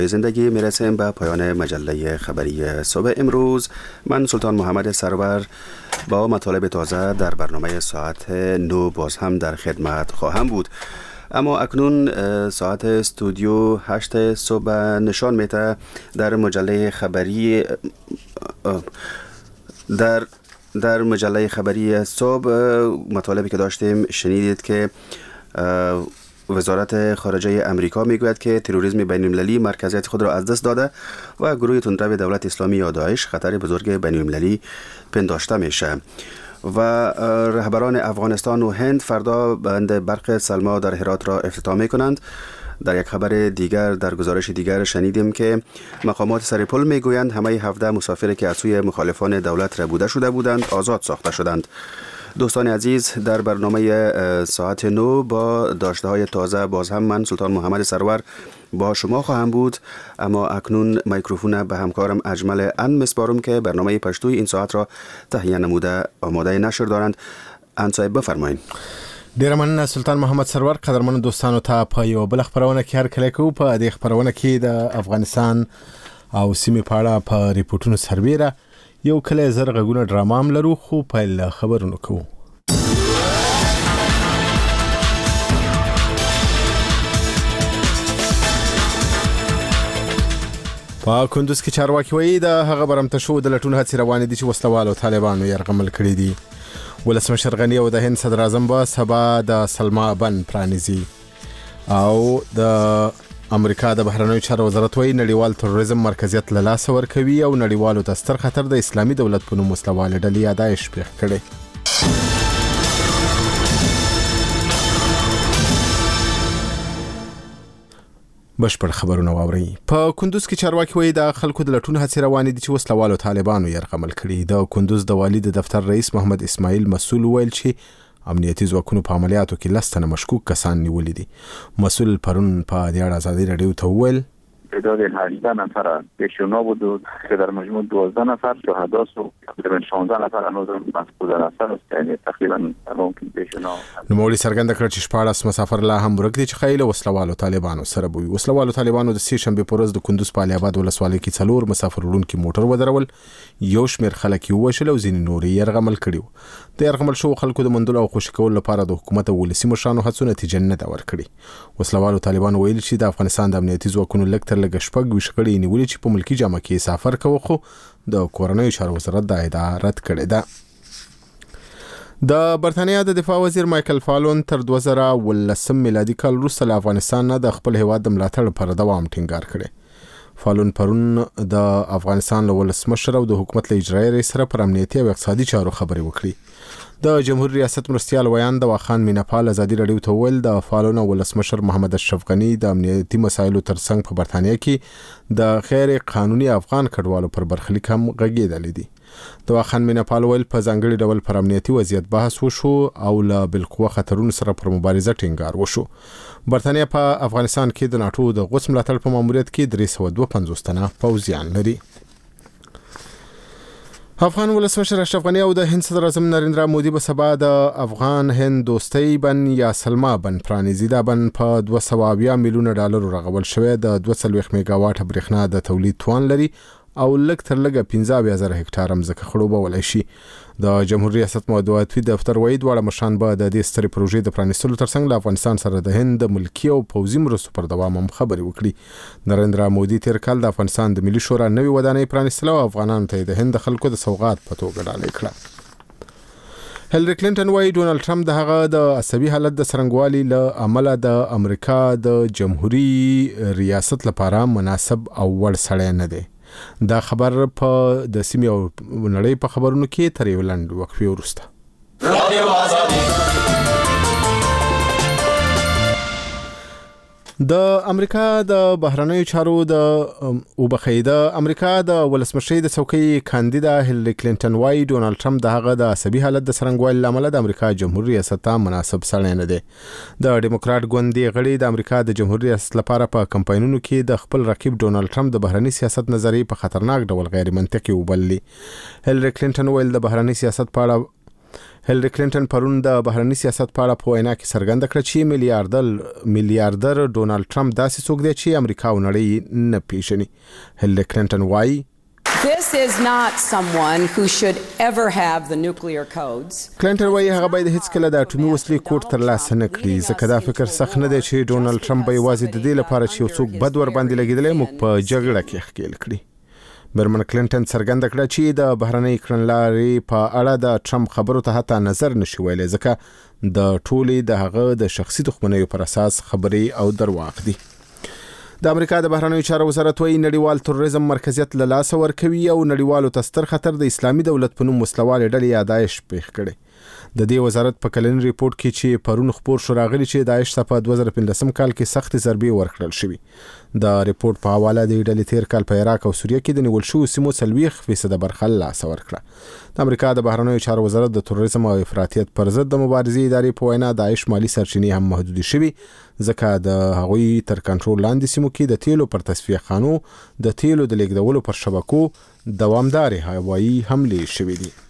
زندگی میرسیم به پایان مجله خبری صبح امروز. من سلطان محمد سرور با مطالب تازه در برنامه ساعت 9 باز هم در خدمت خواهم بود. اما اکنون ساعت استودیو 8 صبح نشان میده در مجله خبری در مجله خبری صبح مطالبی که داشتیم شنیدید که وزارت خارجه امریکا میگوید که تروریسم بین‌المللی مرکزیت خود را از دست داده و گروه تندرو دولت اسلامی یا داعش خطر بزرگ بین‌المللی پنداشته میشه. و رهبران افغانستان و هند فردا بند برق سلما در هرات را افتتاح میکنند. در یک خبر دیگر، در گزارش دیگر شنیدیم که مقامات سرپل میگویند همه 17 مسافری که از سوی مخالفان دولت ربوده شده بودند آزاد ساخته شدند. دوستان عزیز، در برنامه ساعت 9 با داشته های تازه باز هم من سلطان محمد سرور با شما خواهم بود. اما اکنون میکروفون به همکارم اجمل ان مسپارم که برنامه پشتوی این ساعت را تهیه نموده آماده نشر دارند. ان صاحب بفرمایید. ډیر مننه سلطان محمد سرور. قدرمن دوستانو ته په یو بل خبرونه کې هر کله کو په دې خبرونه کې د افغانستان او سیمې په اړه په ریپورتونو سربېره یو کله زر غږونه ډرامام لرو، خو په خبرونو کوو. په کندوز کې چارواکي وایي د هغه برمته شو د لټون هڅې روانې دي چې وسلوالو طالبانو یرغمل کړي دي. ولسمشر غنی او د هند صدر اعظم به سبا د سلما بند پرانیزي. او د امریکا د بهرنیو چارو وزارت وایي نړیوال تروریزم مرکزیت له لاسه ورکوي او نړیوالو ته ستر خطر د اسلامي دولت په نوم وسلوالې ډلې یا داعش پیښ کړي. بشپړ خبرونه واورئ. په کندوز کې چارواکي وایي د خلکو د لټون هڅې روانې دي چې وسلوالو طالبانو یرغمل کړي. د کندوز د والي د دفتر رئیس محمد اسماعیل مسؤل ویل چې امنیتي ځواکونو په عملیاتو کې 10 تنه مشکوک کسان نیولي دي. مسؤل پرون په دې اړه ازادي رادیو ته وویل تعداد 18 نفر پیشونا بود و که در مجموع 12 نفر شهدا و تقریبا 16 نفر هنوز مفقود الاثر است، یعنی تقریبا ممکن پیشونا. نوموړي څرګنده کړ چې 14 مسافر لا هم ورک دي چې خیله وسلوالو طالبانو سره بوي. وسلوالو طالبانو د سې شنبه په ورځ د کندوز په علي آباد ولسوالۍ کې 4 مسافر وړونکي موټر ودرول، یو شمېر خلک یې ووژل او ځینې نور یې یرغمل کړي. د یرغمل شو خلکو د مندلو او خوشي کولو لپاره د حکومت او ولسي مشرانو هڅو نتیجه نه ده ورکړي. وسلوالو طالبانو ویل چې د افغانستان د امنیتي ځواکونو لږ تر لږه شپږ وشکړي نیولې چې په ملکی جامه کې سفر کوي، خو د کورنیو چارو وزارت دا ادعا رد کړې ده. د برتانیا د دفاع وزیر مایکل فالون تر 2019 میلادي کال وروسته له افغانستان نه د خپل هیواد د ملاتړ پر دوام ټینګار کړي. فالون پرون د افغانستان له ولسمشر او د حکومت له اجرایي رئیس سره پر امنیتي او اقتصادي چارو خبرې وکړي. د جمهوریت ریاست مرستیال ویان د واخان میناپال ازادي رادیو ته ویل د فالون او ولسمشر محمد اشرف غنی د امنیتي مسایلو ترڅنګ په برتانیا کې د غیر قانوني افغان کډوالو پر برخلیک هم غږېدلې دي. د واخان میناپال ویل په ځانګړي ډول پر امنیتي وضعیت بحث وشو او له بالقوه خطرونو سره پر مبارزه ټینګار وشو. برتانیا په افغانستان کې د ناتو د غوڅ ملاتړ په ماموریت کې 352 تنه پوځیان لري. افغان ولسمشر اشرف غنی او د هند صدر اعظم نریندرا مودي به سبا د افغان هند دوستۍ بند یا سلما بند پرانیزي. دا بند په 270 میلیون ډالر رغول شوی د 240 میگاواټ برېښنا د تولید توان لري او لږ تر لږه 15,000 هکټار ځمکه خړوبولی شي. د جمهوریت ریاست مطبوعاتي دفتر وایي دواړه مشران به د دې سترې پروژې د پرانیستلو ترڅنګ له افغانستان سره د هند د ملکي او پوځي مرستو پر دوام هم خبرې وکړي. نریندرا مودي تیر کال د افغانستان د ملي شورا نوې ودانۍ پرانیستله او افغانانو ته د هند خلکو د سوغات په توګه ډالۍ کړه. هیلری کلینټن وایي ډونالد ټرمپ د هغه د عصبي حالت د څرنګوالي له امله د امریکا د جمهوریت ریاست لپاره مناسب او وړ سړی نه دی. دا خبر په د سیمې او نړۍ په خبرونو کې تر یو لنډ وقفې وروسته. د امریکا د بهرنیو چارو د امریکا د ولسمشر د څوکۍ کاندیدا هیلری کلینټن وایي ډونالد ټرمپ د هغه د عصبي حالت د څرنګوالي لامل د امریکا جمهوریت ریاست ته مناسب سړی نه دی. د ډیموکرات ګوند غړي د امریکا د جمهوریت ریاست لپاره په کمپاینونو کې د خپل رقیب ډونالد ټرمپ د بهرنی سیاست نظریې په خطرناک ډول غیر منطقي وبللي. هیلری کلینټن ویل د بهرنی سیاست په اړه هیلری کلینټن پرون د بهرنی سیاست په اړه په وینا کې څرګنده کړه چې میلیاردر ډونالد ټرمپ داسې څوک دی چې امریکا او نړۍ نه پیژني. هیلری کلینټن وایي This is not someone who should ever have the nuclear codes. کلینټن وایي هغه باید هیڅ کله د اټومي وسلې کوډ ترلاسه نه کړي، ځکه دا فکر سخت نه دی چې ډونالد ټرمپ به یوازې د دې لپاره چې یو څوک بد ور باندې لګېدلی موږ په جګړه کې ښکېل کړي. برمن کلینټن څرګنده کړه چې د بهرنۍ کړنلارې په اړه د ټرمپ خبرو ته حتی نظر نشي ویلی، ځکه د ټولې د هغه د شخصي دښمنیو پر اساس خبرې او درواغ دي. د امریکا د بهرنیو چارو وزارت وایي نړیوال تروریزم مرکزیت له لاسه ورکوي او نړیوالو ته ستر خطر د اسلامي دولت په نوم وسلوالې ډلې یا داعش پېښ کړي. د دې وزارت په کلنی ریپورت کې چې پرون خبر شو راغلی چې داعش ته په 2015 کال کې سخت ضربې ورکړل شوې. د ریپورت په حواله د ډلې تیر کال په عراق او سوریه کې د نیول شوو سیمو 40% برخه لاس ورکړه. د امریکا د بهرنیو چارو وزارت د تروریزم او افراطیت پر ضد د مبارزې ادارې په وینا داعش مالی سرچینې هم محدود شوي، ځکه د هغوی تر کنټرول لاندې سیمو کې د تیلو پر تصفیه خانو د تیلو د لیږدولو پر شبکو دوامدارې هوایي حملې شوې دي.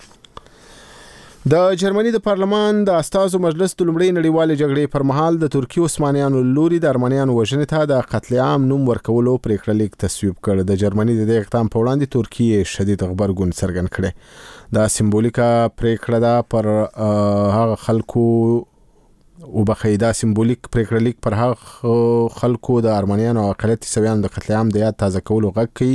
د جرمني د پارلمان د استازو مجلس د لومړۍ نړیوالې جګړې پر مهال د ترکی عثمانیانو لوري د ارمنیانو وژنې ته د قتل عام نوم ورکولو پریکړه لیک تصویب کړ. د جرمني د دې اقدام په وړاندې ترکیه شدید غبرګون څرګند کړی. دا سمبولیکه پریکړه ده پر هغه خلکو وبخیدا سمبولیک پریکړه لیک پر هغه خلکو د ارمنیانو او اقلیت عیسویانو د قتل عام د یاد تازه کولو غږ کوي.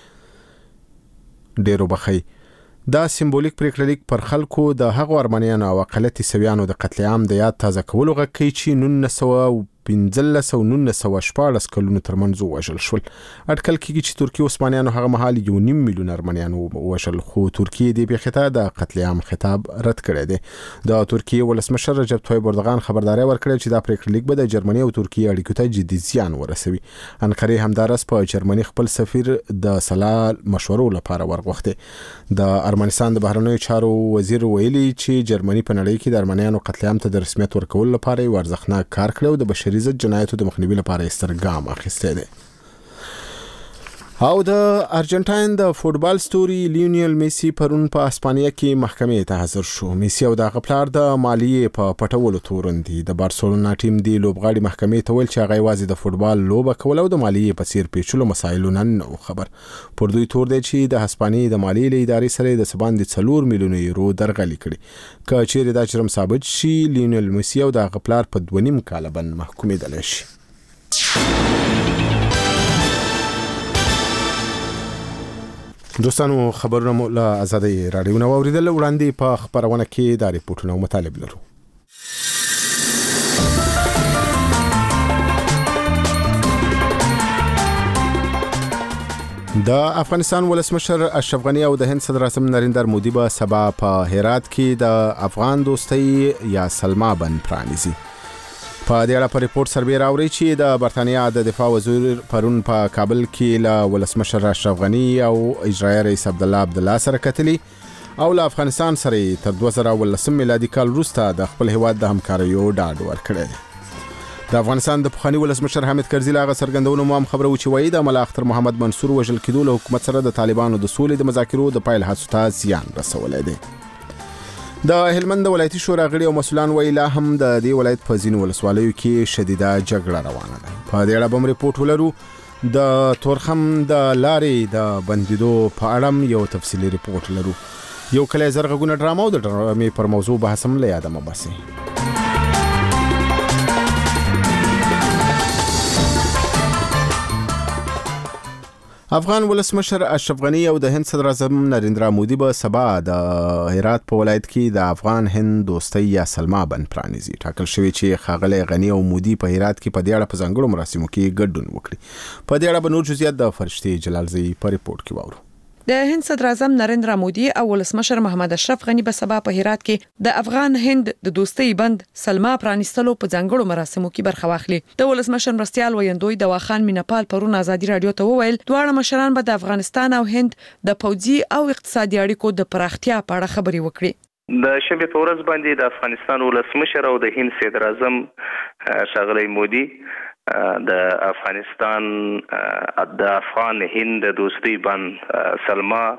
ډیرو بخی دا سمبولیک پریکړه لیک پر خلکو د هغو ارمنیانو او اقلیت عیسویانو د قتل عام د یاد تازه کولو غږ کوي چې 1915 او 1914 کلونو ترمنځ وژل شول. اټکل کېږي چې ترکیه عثمانیانو هغه مهال 1.5 میلیون ارمنیان وژل، خو ترکیه دې پیښې ته د قتل عام خطاب رد کړی دی. د ترکیه ولسمشر رجب طیب اردوغان خبرداری ورکړې چې دا پریکړه لیک به د جرمني او ترکیه اړیکو ته جدي زیان ورسوي. انقره همدارس په جرمني خپل سفیر د صلاح مشورو لپاره ورغوښتي. د ارمنستان د بهرنیو چارو وزیر ویلي چې جرمني په نړۍ کې د ارمنیانو قتل عام ته د رسمیت ورکولو لپاره یو ارزښتناک کار کړی او د بشري ضد جنایاتو د مخنیوي لپاره یې ستر ګام اخیستی دی. او د ارجنټاین د فوټبال ستوري لیونیل میسی پرون په اسپانیا کې محکمې ته حاضر شو. میسی او د غپلار د مالیې په پټولو تورن دي. د بارسلونا ټیم دی لوبغاړي محکمې ته ویل چې هغه یوازې د فوټبال لوبه کول او د مالیې په څیر پیچلو مسایلو نه خبر. پر دوی تور دی چې د هسپانیې د مالیې له ادارې سره د سباندې 4 میلیون یورو درغلي کړي. که چیرې دا جرم ثابت شي لیونیل میسی او د غپلار په 2.5 کال باندې محکومېدلی شي. دوستانو خبرونه مو له آزادۍ راډیو نه واوریدل. وړاندې په خبرونه کې دا ریپورتونه او مطالب لرو. د افغانستان ولسمشر اشرف غنی او د هند صدر اعظم نریندر مودي به سبا په هرات کې د افغان دوستۍ یا سلما بند پرانیزي. په دې اړه په ریپورت سروې راوړی چې د برتانیا د دفاع وزیر پرون په کابل کې له ولسمشر اشرف غنی او اجرایي رئیس عبدالله سره کتلي او له افغانستان سره تر 2019 میلادي کال وروسته د خپل هیواد د همکاریو ډاډ ورکړی دی. د افغانستان د پخواني ولسمشر حامد کرزي له څرګندونو مو هم خبره و چې وایي د ملا اختر محمد منصور وژل کېدو له حکومت سره د طالبانو د سولې د مذاکرو د پیل هڅو ته زیان رسولی دی. د هلمند ولایتي شورا غړي او مسؤلان وایي لا هم د دې ولایت په ځینو ولسوالیو کې شدیده جګړه روانه ده. په دې اړه به ریپورت ولرو. د تورخم د لارې د بندیدو په اړه یو تفصیلي ریپورت لرو. یو کلی زرغونه ډرامه او د ډرامې پر موضوع بحث هم له یاده مه باسئ. افغان ولسمشر اشرف غنی او د هند صدر اعظم نریندرا مودي به سبا د هرات په ولایت کې د افغان هند دوستۍ یا سلما بند پرانیزي. ټاکل شوی چې ښاغلی غنی او مودي په هرات کې په دې اړه په ځانګړو مراسمو کې ګډون وکړي. په دې اړه به نور جزئیات د فرشتي جلالزی په ریپورت کې واورو. د هند صدر اعظم نریندرا مودي او ولسمشر محمد اشرف غنی به سبا په هرات کې د افغان هند د دوستۍ بند سلما پرانیستلو په ځانګړو مراسمو کې برخه واخلي. د ولسمشر مرستيال ویندوی د واخان مینپال پرون ازادي رادیو ته وویل دواړه مشران به د افغانستان او هند د پوځي او اقتصادي اړیکو د پراختیا په اړه خبرې وکړي. د شنبه په ورځ باندې د افغانستان ولسمشر او د هند صدر اعظم ښاغلی مودي د افغانستان د افغان هند دوستۍ بند سلما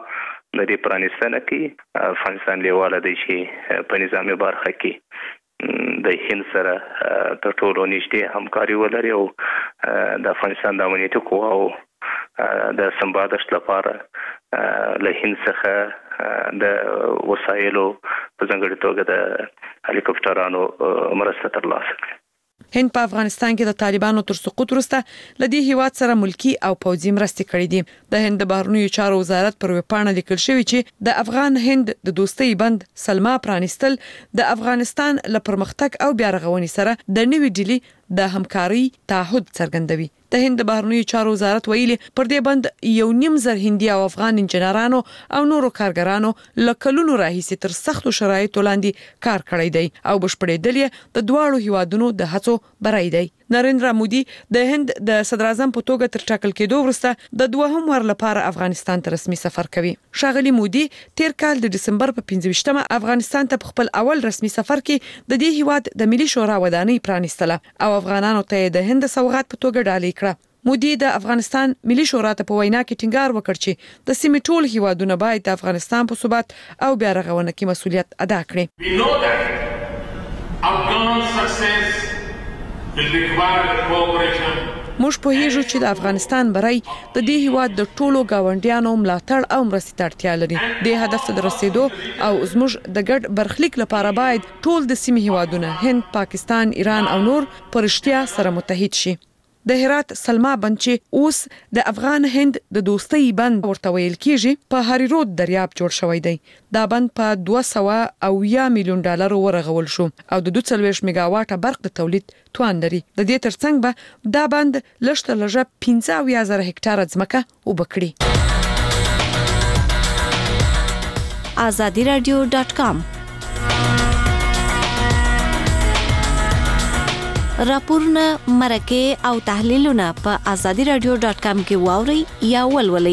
د دې پرانیستنه کې افغانستان لیواله دی چې په نظامي برخه کې د هند سره تر ټولو نږدې همکاري ولري او د افغانستان د امنیتي قواو د سمبادښت لپاره له هند څخه د وسایلو په ځانګړي توګه د هلیکوپټرانو مرسته ترلاسه کړي. هند په افغانستان کې د طالبانو تر سقوط وروسته ل دې هیواد سره ملکی او پوځي مرستې کړې دي. د هند بهرنیو چارو وزارت پر ویبپاڼه لیکل شوی چې د افغان هند د دوستۍ بند سلما پرانیستل د افغانستان له پرمختګ او بیا رغونې سره د نوې ډیلي د همکاري تعهد څرګندوي. د هند بهرنیو چارو وزارت ویلي پر دې بند 1.5 هندي او افغان انجنیرانو او نورو کارګرانو لکلونو راهیسې تر سختو شرایطو لاندې کار کړی دی او بشپړېدل یې د دواړو هیوادونو د هڅو برای دی. نریندرا مودي د هند د صدر اعظم په توګه تر ټاکل کېدو وروسته د دوهم وار لپاره افغانستان ته رسمي سفر کوي. ښاغلي مودي تیر کال د دسمبر په 15مه افغانستان ته خپل اول رسمي سفر کې د دې هیواد د ملي شورا ودانۍ پرانیستله او افغانانو ته د هند سوغات په توګه ډالۍ کړه. مودي د افغانستان ملي شورا ته په وینا کې ټینګار وکړ چې د سیمې ټول هیوادونه باید د افغانستان په ثبات او بیا رغونه کې مسؤلیت ادا کړي. موږ پوهیږو چې د افغانستان برای د دې هیواد د ټولو گاونډیانو ملاتړ او مرستې ته اړتیا لري. د هدف ته رسیدو او زموږ د ګډ برخلیک لپاره باید ټول د سیمې هیوادونه هند، پاکستان، ایران او نور پرشتیا سره متحد شي. د هرات سلما بند چې اوس د افغان هند د دوستۍ بند ورته ویل کیږي په هری رود دریاب جوړ شوی دی. دا بند په 200 میلیون ډالر ورغول شو او د 42 میگاواټه برق د تولید توان لري. د دې ترڅنګ به دا بند لږ تر لږه 15,000 هکتاره ځمکه وبکړي. azadiradio.com راپورونه، مرکې او تحلیلونه په azadiradio.com کې واورئ یا ولولئ.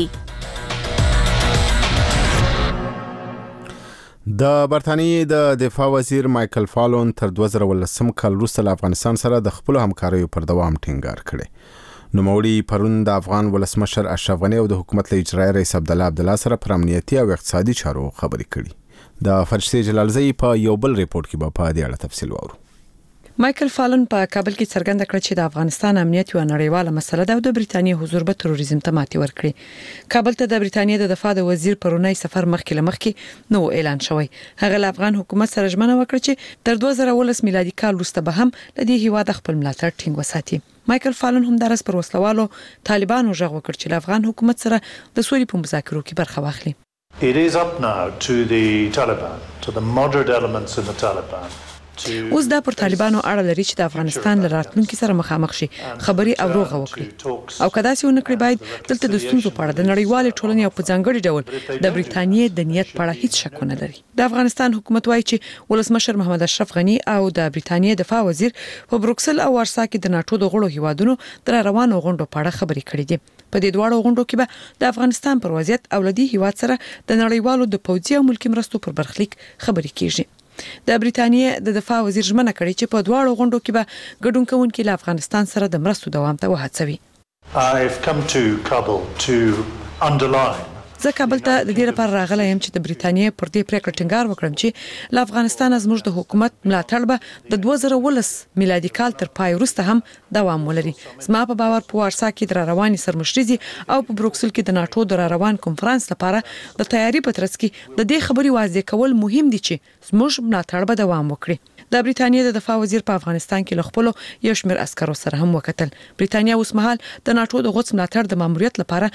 د برتانیې د دفاع وزیر مایکل فالون تر 2018 کال وروسته له افغانستان سره د خپل همکاریو پر دوام ټینګار کړی. نوموړي پرون د افغان ولسمشر اشرف غني او د حکومت له اجرایي رئیس عبدالله سره پر امنیتي او اقتصادي چارو خبرې کړي. د فرشتي جلالزی په یو بل ریپورت کې به په دې اړه تفصیل واورو. مایکل فالون په کابل کې څرګنده کړ چې د افغانستان امنیت یو نړیواله مسله ده او د بریتانیې حضور به تروریزم ته ماتې ورکړي. کابل ته د بریتانیې د دفاع د وزیر پرونی سفر مخکې نو اعلان شوی. هغه له افغان حکومت سره ژمنه وکړه چې تر 2019 میلادي کال وروسته به هم د دې هیواد خپل ملاتړ ټینګ وساتي. مایکل فالون هم درس پر وسلوالو طالبانو ژغ وکړ چې له افغان حکومت سره د سولې په مذاکرو کې برخه واخلي. It is up now to the Taliban, to the moderate elements in the Taliban. اوس دا پر طالبانو اړه لري چې د افغانستان له راتلونکي سره مخامخ شي، خبري او روغه وکړي او کدا چې ونکړي باید دلته د ستونزو په اړه د نړیوال ټولنې په ځانګړي ډول د بریتانیې د نیت په اړه هیڅ شک نه لري. د افغانستان حکومت وايي چې ولسمشر محمد اشرف غني او د بریتانیې دفاع وزیر په بروکسل او وارسا کې د ناتو د غړو هیوادونو در روانو غونډو په اړه خبرې کړې دي. په دې دواړو غونډو کې به د افغانستان پر وضعیت او لدی هیواد سره د نړیوالو د پوځي او ملکی مرستو پر برخلیک خبرې کیږي. د بریتانیې د دفاع وزیر ژمنه کړې چې په دواړو غونډو کې به ګډون کوونکي له افغانستان سره د مرستو دوام ته وهڅوي. I've come to Kabul to underline زه کابل ته د دې لپاره راغلی یم چې د بریتانیې پر دې پریکړه ټینګار وکړم چې له افغانستان زموږ د حکومت ملاتړ به د 2019 میلادي کال تر پای وروسته هم دوام ولري. زما په باور په وارسا کې د رواني سرمشريزي او په بروکسل کې د ناتو د روان کنفرانس لپاره د تیاری په ترڅ کې د دې خبري واضح کول مهم دي چې زموږ ملاتړ به دوام وکړي. د بریتانیې د دفاع وزیر په افغانستان کې له خپل یو شمېر عسکرو سره هم وکتل. بریتانیا اوس مهال د ناتو د غوڅ ملاتړ د ماموریت لپاره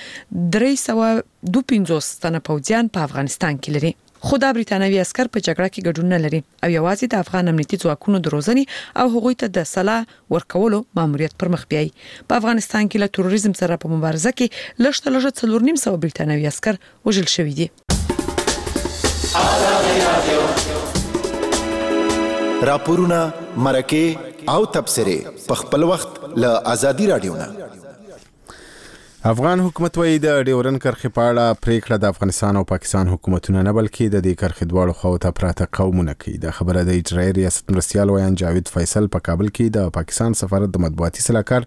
352 تنه پوځیان په افغانستان کې لري. خو دا بریتانوي عسكر په جګړه کې ګډون نه لري او یوازې د افغان امنیتي ځواکونو د روزنې او هغوی ته د سلاح ورکولو ماموریت پر مخ بیاي. په افغانستان کې له تروریزم سره په مبارزه کې لږ تر لږه 4.5 بریتانوي عسكر وژل شوي دي. راپورونه، مرکې او تبصرې په خپل وخت له آزادي رادیو نه. افغان حکومت وايي د ډیورن کرښې په اړه پریکړه د افغانستان او پاکستان حکومتونه نه بلکې د دې کرښې دواړو خواو ته پراته قومونه کوي. د خبره د اجرایي ریاست مرستیال ویان جاوید فیصل په کابل کې د پاکستان سفارت د مطبوعاتي صلاحکار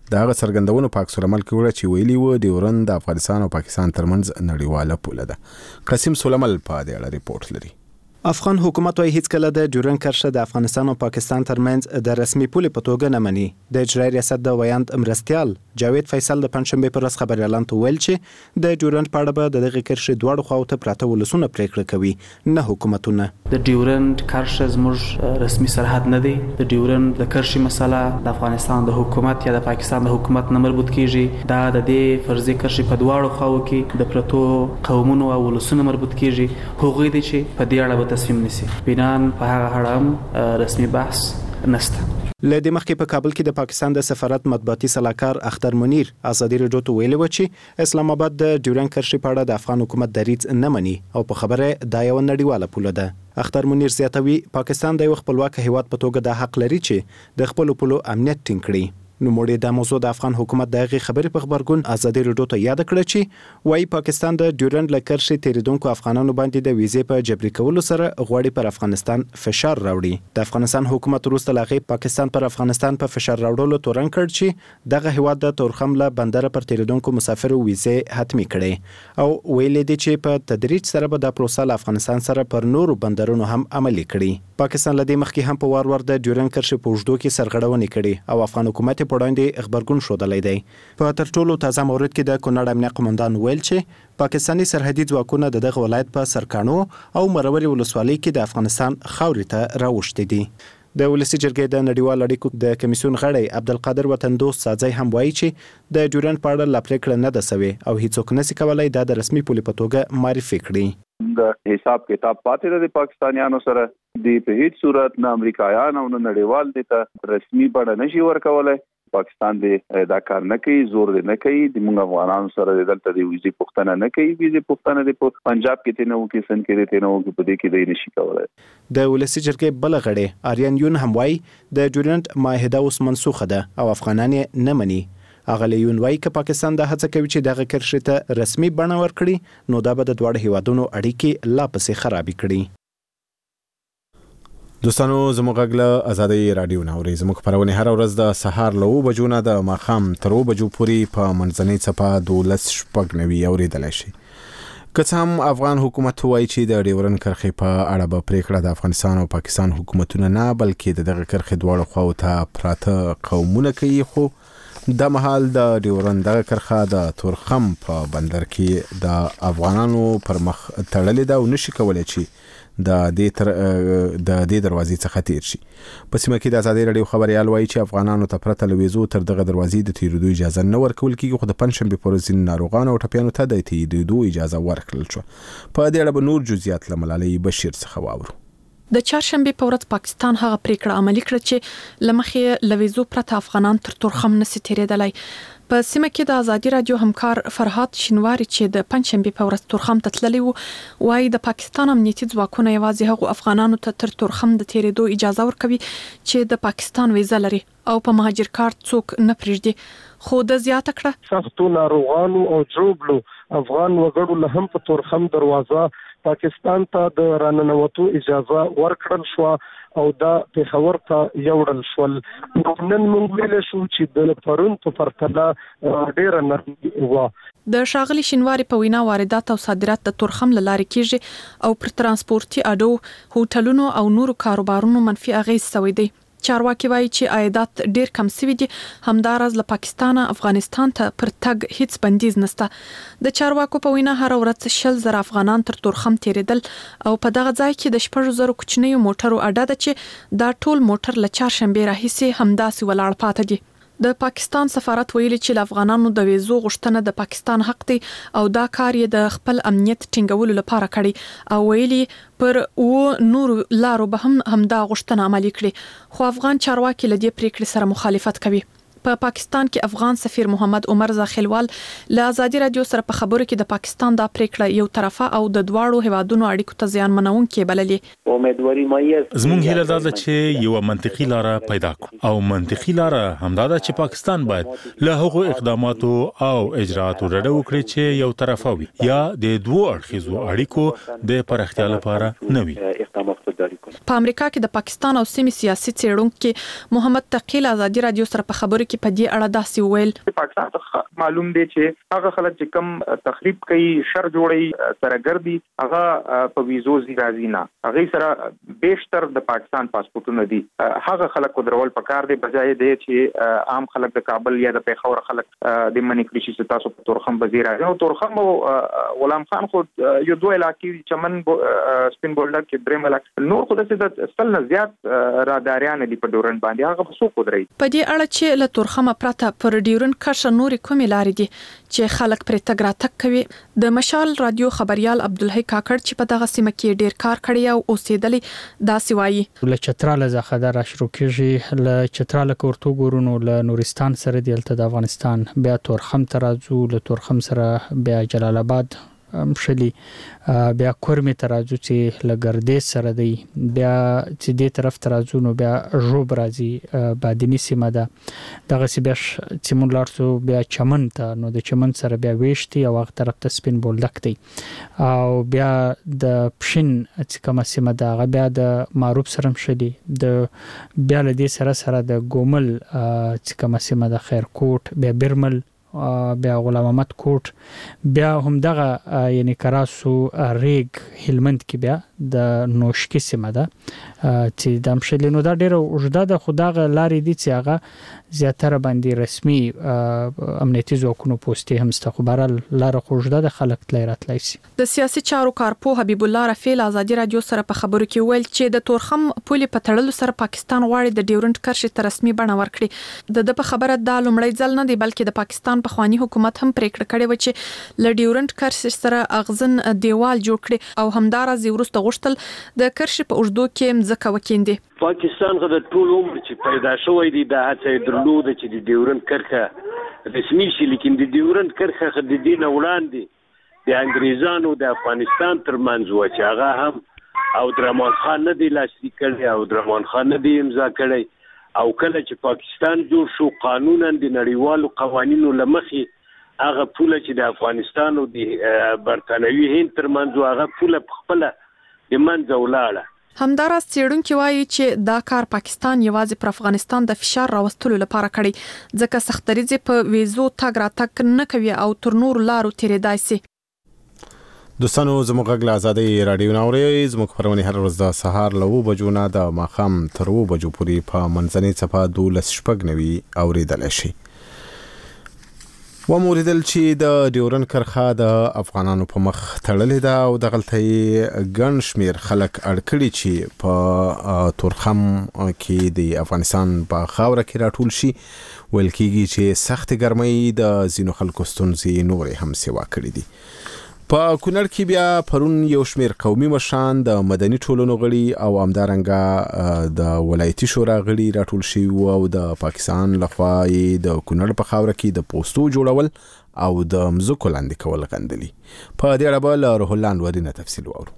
دا غ څرګندونو په عکس العمل کې وړه چې ویلي و ډیورند د افغانستان او پاکستان ترمنځ نړیواله پوله ده. قاسم سولمل په دې اړه ریپورت لري. افغان حکومت وايي هیڅ کله د ډیورند کرښه د افغانستان او پاکستان ترمنځ د رسمي پولې په توګه نه مني. د اجرایي ریاست د ویاند مرستیال جاوید فیصل د پنځشنبه پر ورځ خبريالانو ته ویل چې د ډیورند په اړه به د دغه کرښې دواړو خواو ته پراته ولسونه پریکړه کوي نه حکومتونه. د ډیورند کرښه زموږ رسمي سرحد نه دی. د ډیورند د کرښې مسله د افغانستان د حکومت یا د پاکستان د حکومت نه مربوط کیږي. دا د دې فرضي کرښې په دواړو خواو کې د پرتو قومونو او ولسونو مربوط کیږي. هغوی دي چې په دې اړه تصمیم نیسي. بنان په هغه اړه رسمي بحث نشته. لدې مخکې په کابل کې د پاکستان د سفارت مطبوعاتي سلاکار اختر منیر ازادي راډیو ته ویلي و چې اسلام آباد د ډیورند کرښې په اړه د افغان حکومت دریځ نه مني او په خبره دا یو نړیواله پوله ده. اختر منیر زیاتوي پاکستان د یو خپلواک هیواد په توګه د حق لري چې د خپل پولو امنیت ټینګ کړي. نو موږ د موضوع د افغان حکومت دغه خبرې په خبرګون ازادي راډیو ته یاد کړ چې وايي پاکستان د ډیورند لکرشي تیریدونکو افغانانو باندې د ویزې په جبري کولو سره غواړي پر افغانستان فشار راوړي. د افغانستان حکومت وروسته لاغي پاکستان پر افغانستان په فشار راوړلو تورن کړ چې دغه هیواد د تورخم له بندر پر تیریدونکو مسافرو ویزې حتمی کړي او ویلي دي چې په تدریج سره به د پروسه له افغانستان سره پر نورو بندرونو هم عملي کړي. پاکستان لدې مخکې هم په وار د ډیورند کرښې په وجدو کې سرغړونې کړي او افغان حکومت په وړاندې خبرګون شودلې دی. په تر ټولو تازه مورد کې د کونړ امنیه قومندان ویل چې پاکستاني سرحدي ځواکونه دغه ولایت په سرکانو او مروري ولسوالۍ کې د افغانستان خاورې ته راوښتي دي. د ولسی جرګې د نړیوال اړیکو د کمیسیون غړی عبدالقادر وطن دوست سازی هم وایي چې د ډیورند په اړه لا پریکړه نه ده سوې او هیڅوک نشي کولای دا د رسمي پولې په توګه معرفي کړي. د حساب کتاب پاتې د پاکستانیانو سره د په هیڅ صورت نه امریکایان او نه نړیوال د ته رسمي بڼه نشي ورکولای. پاکستان دې دا کار نه کوي، زور دې نه کوي. د موږ افغانانو سره دلته د ویزې پوښتنه نه کوي. ویزې پوښتنه د پنجاب کې ته نو کې سن کې ته نو کې په دې کې دې نشي کولای. د ولسی جرګې بل غړی آریان یون هم وایي د ډیورند معاهده اوس منسوخه ده او افغانان نه مني. اغلیون وایي چې پاکستان د هڅه کوي چې دغه کرښې ته رسمي بڼه ورکړي نو دا به د دواړو هیوادونو اړیکې لا پسې خرابې کړي. دوستانو زموږ غږ له ازادي رادیو نه اورئ. زموږ خبرونه هر ورځ د سهار له 9 بجو نه د ماښام تر 2 بجو پورې په منځنۍ څپه 12:90 اوریدلای شي. که څه هم افغان حکومت وایي چې د ډیورند کرښې په اړه به پریکړه د افغانستان او پاکستان حکومتونه نه بلکې د دغه کرښې دواړو خواو ته پراته قومونه کوي، خو د مهال د ډیورند دغه کرښه د تورخم په بندر کې د افغانانو پر مخ تړلې ده او نشي کولای چې د دې دروازې څخه تیر شي. په سیمه کې د ازادي راډیو خبريال وایي چې افغانانو ته پرته لويزو تر دغه دروازې د تیریدو اجازه نه ورکول کیږي، خو د پنځشنبه پر ورځ ناروغانو او ټپیانو ته د تیریدو اجازه ورکړل شو. په دې اړه به نور جزئیات له ملالۍ بشیر څخه واورو. د چهارشنبه په ورځ پاکستان هغه پریکړه عملي کړه چې لمخې لويزو پرته افغانان تر تورخم نسی تیریدلای. په سیمه کې د ازادي راډیو همکار فرهاد شینواری چې د پنځشنبه په ورځ تورخم ته تللی وو وايي د پاکستان امنیتي ځواکونه یوازې هغو افغانانو ته تر تورخم د تیریدو اجازه ورکوي چې د پاکستان ویزه لري او په مهاجر کارت څوک نه پریږدي. خو د زیاته کړه سختو ناروغانو او جوړلو افغان وګړو له هم په تورخم دروازه پاکستان ته د راننوتو اجازه ورکړل شو او دا پیښور ته یوړل شول. نن موږ ویل شو چې د پرون په پرتله ډېر نرمي و. د شاغلي شینواری په وینا واردات او صادرات د تورخم لارې کیږي او پر ترانسپورتي اډو، هوټلونو او نورو کاروبارونو منفي اغیز شوی دی. چارواکي وایي چې عایدات ډېر کم شوي دي، همداراز له پاکستان افغانستان ته پر تګ هیڅ بندیز نشته. د چارواکو په وینا هر ورځ 60,000 افغانان تر تورخم تیریدل او په دغه ځای کې د 6,000 کوچنیو موټرو اډه ده چې دا ټول موټر له چهارشنبه راهیسې همداسې ولاړ پاتې دي. د پاکستان سفارت ویلي چې افغانانو د ویزو غوښتنه د پاکستان حق دی او دا کار یې د خپل امنیت ټینګولو لپاره کړی او ویلي پر نور لارو به هم دا غوښتنه عملي کړي. خو افغان چارواکي له دې پریکړې سره مخالفت کوي. په پاکستان کې افغان سفیر محمد عمر زاخیلوال له ازادي راډیو سره په خبرو کې د پاکستان دا پریکړه یو طرفه او د دواړو هیوادونو اړیکو ته زیان منونکې بللې. زموږ هیله دا ده چې یو منطقي لار پیدا کړو او منطقي لار همدا ده چې پاکستان باید له هغو اقداماتو او اجراءاتو ډډه وکړي چې یو طرفه وي یا د دوه اړخیزو اړیکو د پراختیا لپاره نه وي. په امریکا کې د پاکستان او سیمې سیاسي څېړونکو محمد تقیل ازادي راډیو سره په خبرو کې کې په دې اړه داسې وویل. پاکستان ته معلوم دی چې هغه خلک چې کم تخریب کوي شر جوړي سرګردي هغه په ویزو راځي نه هغه سره بیشتر د پاکستان پاسپورتونه دي هغه خلک درول پکار دی بجای دی چې عام خلک د کابل یا د پیښور خلک د منی کړي چې تاسو په تورخم وزیر راځي او تورخم غلام خان خو یو دوه علاقې چمن سپین بولډر کې درې ملک نور خو د سل نه زیات راداریان دي په ډیورن باندې هغه څو قدرت په دې اړه چې له تورخمه پرته پر ډیورن کرښه نورې کومې لارې دي چې خلک پرې تګ راتګ کوي. د مشال رادیو خبريال عبدالحی کاکړ چې په دغه سیمه کې ډیر کار کړی او اوسېدلی داسې وایي له چتراله ځخه را شروع کیږي له چتراله کورتو ګورونو له نورستان سره د افغانستان بیا تورخم ترازو له تورخم سره بیا جلال آباد مشلي بیا کورمه ترازو چې لګردې سره دی بیا چې دې طرف ترازو نو بیا روب راځي بادینی سیمه ده دغه سی بیا چې مون لارسو بیا چمن ته نو د چمن سره بیا وېشتي او هغه طرف ته سپین بولډک دی او بیا د پښین چې کومه سیمه ده بیا د معروف سره مشلي د بیا له دې سره د ګومل چې کومه سیمه ده خیرکوټ بیا برمل بیا غلام محمد کوټ بیا هم دغه یعنی کراسو ریګ هلمند کې بیا د نوشکی سیمه ده چې د مشلي نو دا ډیره اوږده ده خو دغه لارې دي چې هغه زیاتره باندې رسمي امنیتي ځواکونو پوسټي هم ست خو بهرال لار خو اوږده ده خلک تلای راتلای شي. د سیاسي چارو کارپوه حبیب الله رفیع ازادي رادیو سره په خبرو کې ویل چې د تورخم پولې په تړلو سره پاکستان غواړي د ډیورنډ کرښې ته رسمي بڼه ورکړي. د په خبره د لومړی ځل نه دی بلکې د پاکستان په خواني حکومت هم پریکړه کړې و چې ل ډیورنډ کرښې سره اغزن دیوال جوړ کړي او همدارز ورسته غوښتل د کرښې په اوږدو کې ځکه وکیندي. پاکستان غو د ټول عمر چې پیدا شوی دی د هڅې درلود چې د ډیورنډ کرښه رسمي شي لیکن د ډیورنډ کرښه د دین وړاندې د انګریزانو د افغانستان ترمنځ و چې هغه هم او درمان خان نه دی لاسلیک کړی او درمان خان نه دی امضا کړی او کله چې پاکستان جوړ شو قانونا د نړیوالو قوانینو لمخې هغه پوله چې د افغانستان او د برتانوي هند ترمنځ هغه پوله خپل د منځ ولاړه. همداراز څېړونکي وایي چې دا کار پاکستان یوازې پر افغانستان د فشار راوستلو لپاره کړی ځکه سختریزې په ویزو تګ راتګ نه کوي او تر نور لارو تیرېدای شي. دوستانو زموږ غږ له ازادۍ راډیو ناوري زموږ خبرونه هر ورځ د سهار له 9 بجو نه د ماښام تر 2 بجو پورې په منځنۍ صفه 12:09 اوریدل شي. وموریدل چې د ډیورنډ کرښه د افغانانو په مخ تړلې ده او د غلطۍ ګڼ شمیر خلک اړکړي چې په تورخم کې د افغانستان په خاوره کې راټول شي ویل کېږي چې سخت ګرمۍ د ځینو خلکو ستونزې نورې هم سیوا کړي دي. په کونړ کې بیا پرون یو شمیر قومي مشران د مدني ټولنو غړي او همدارنګه د ولایتي شورا غړي راټول شوي او د پاکستان لخوا د کونړ په خاوره کې د پوسټو جوړول او د مځکو لاندې کول غندلي. په دې اړه به له روح الله انوري نه تفصیل واورو.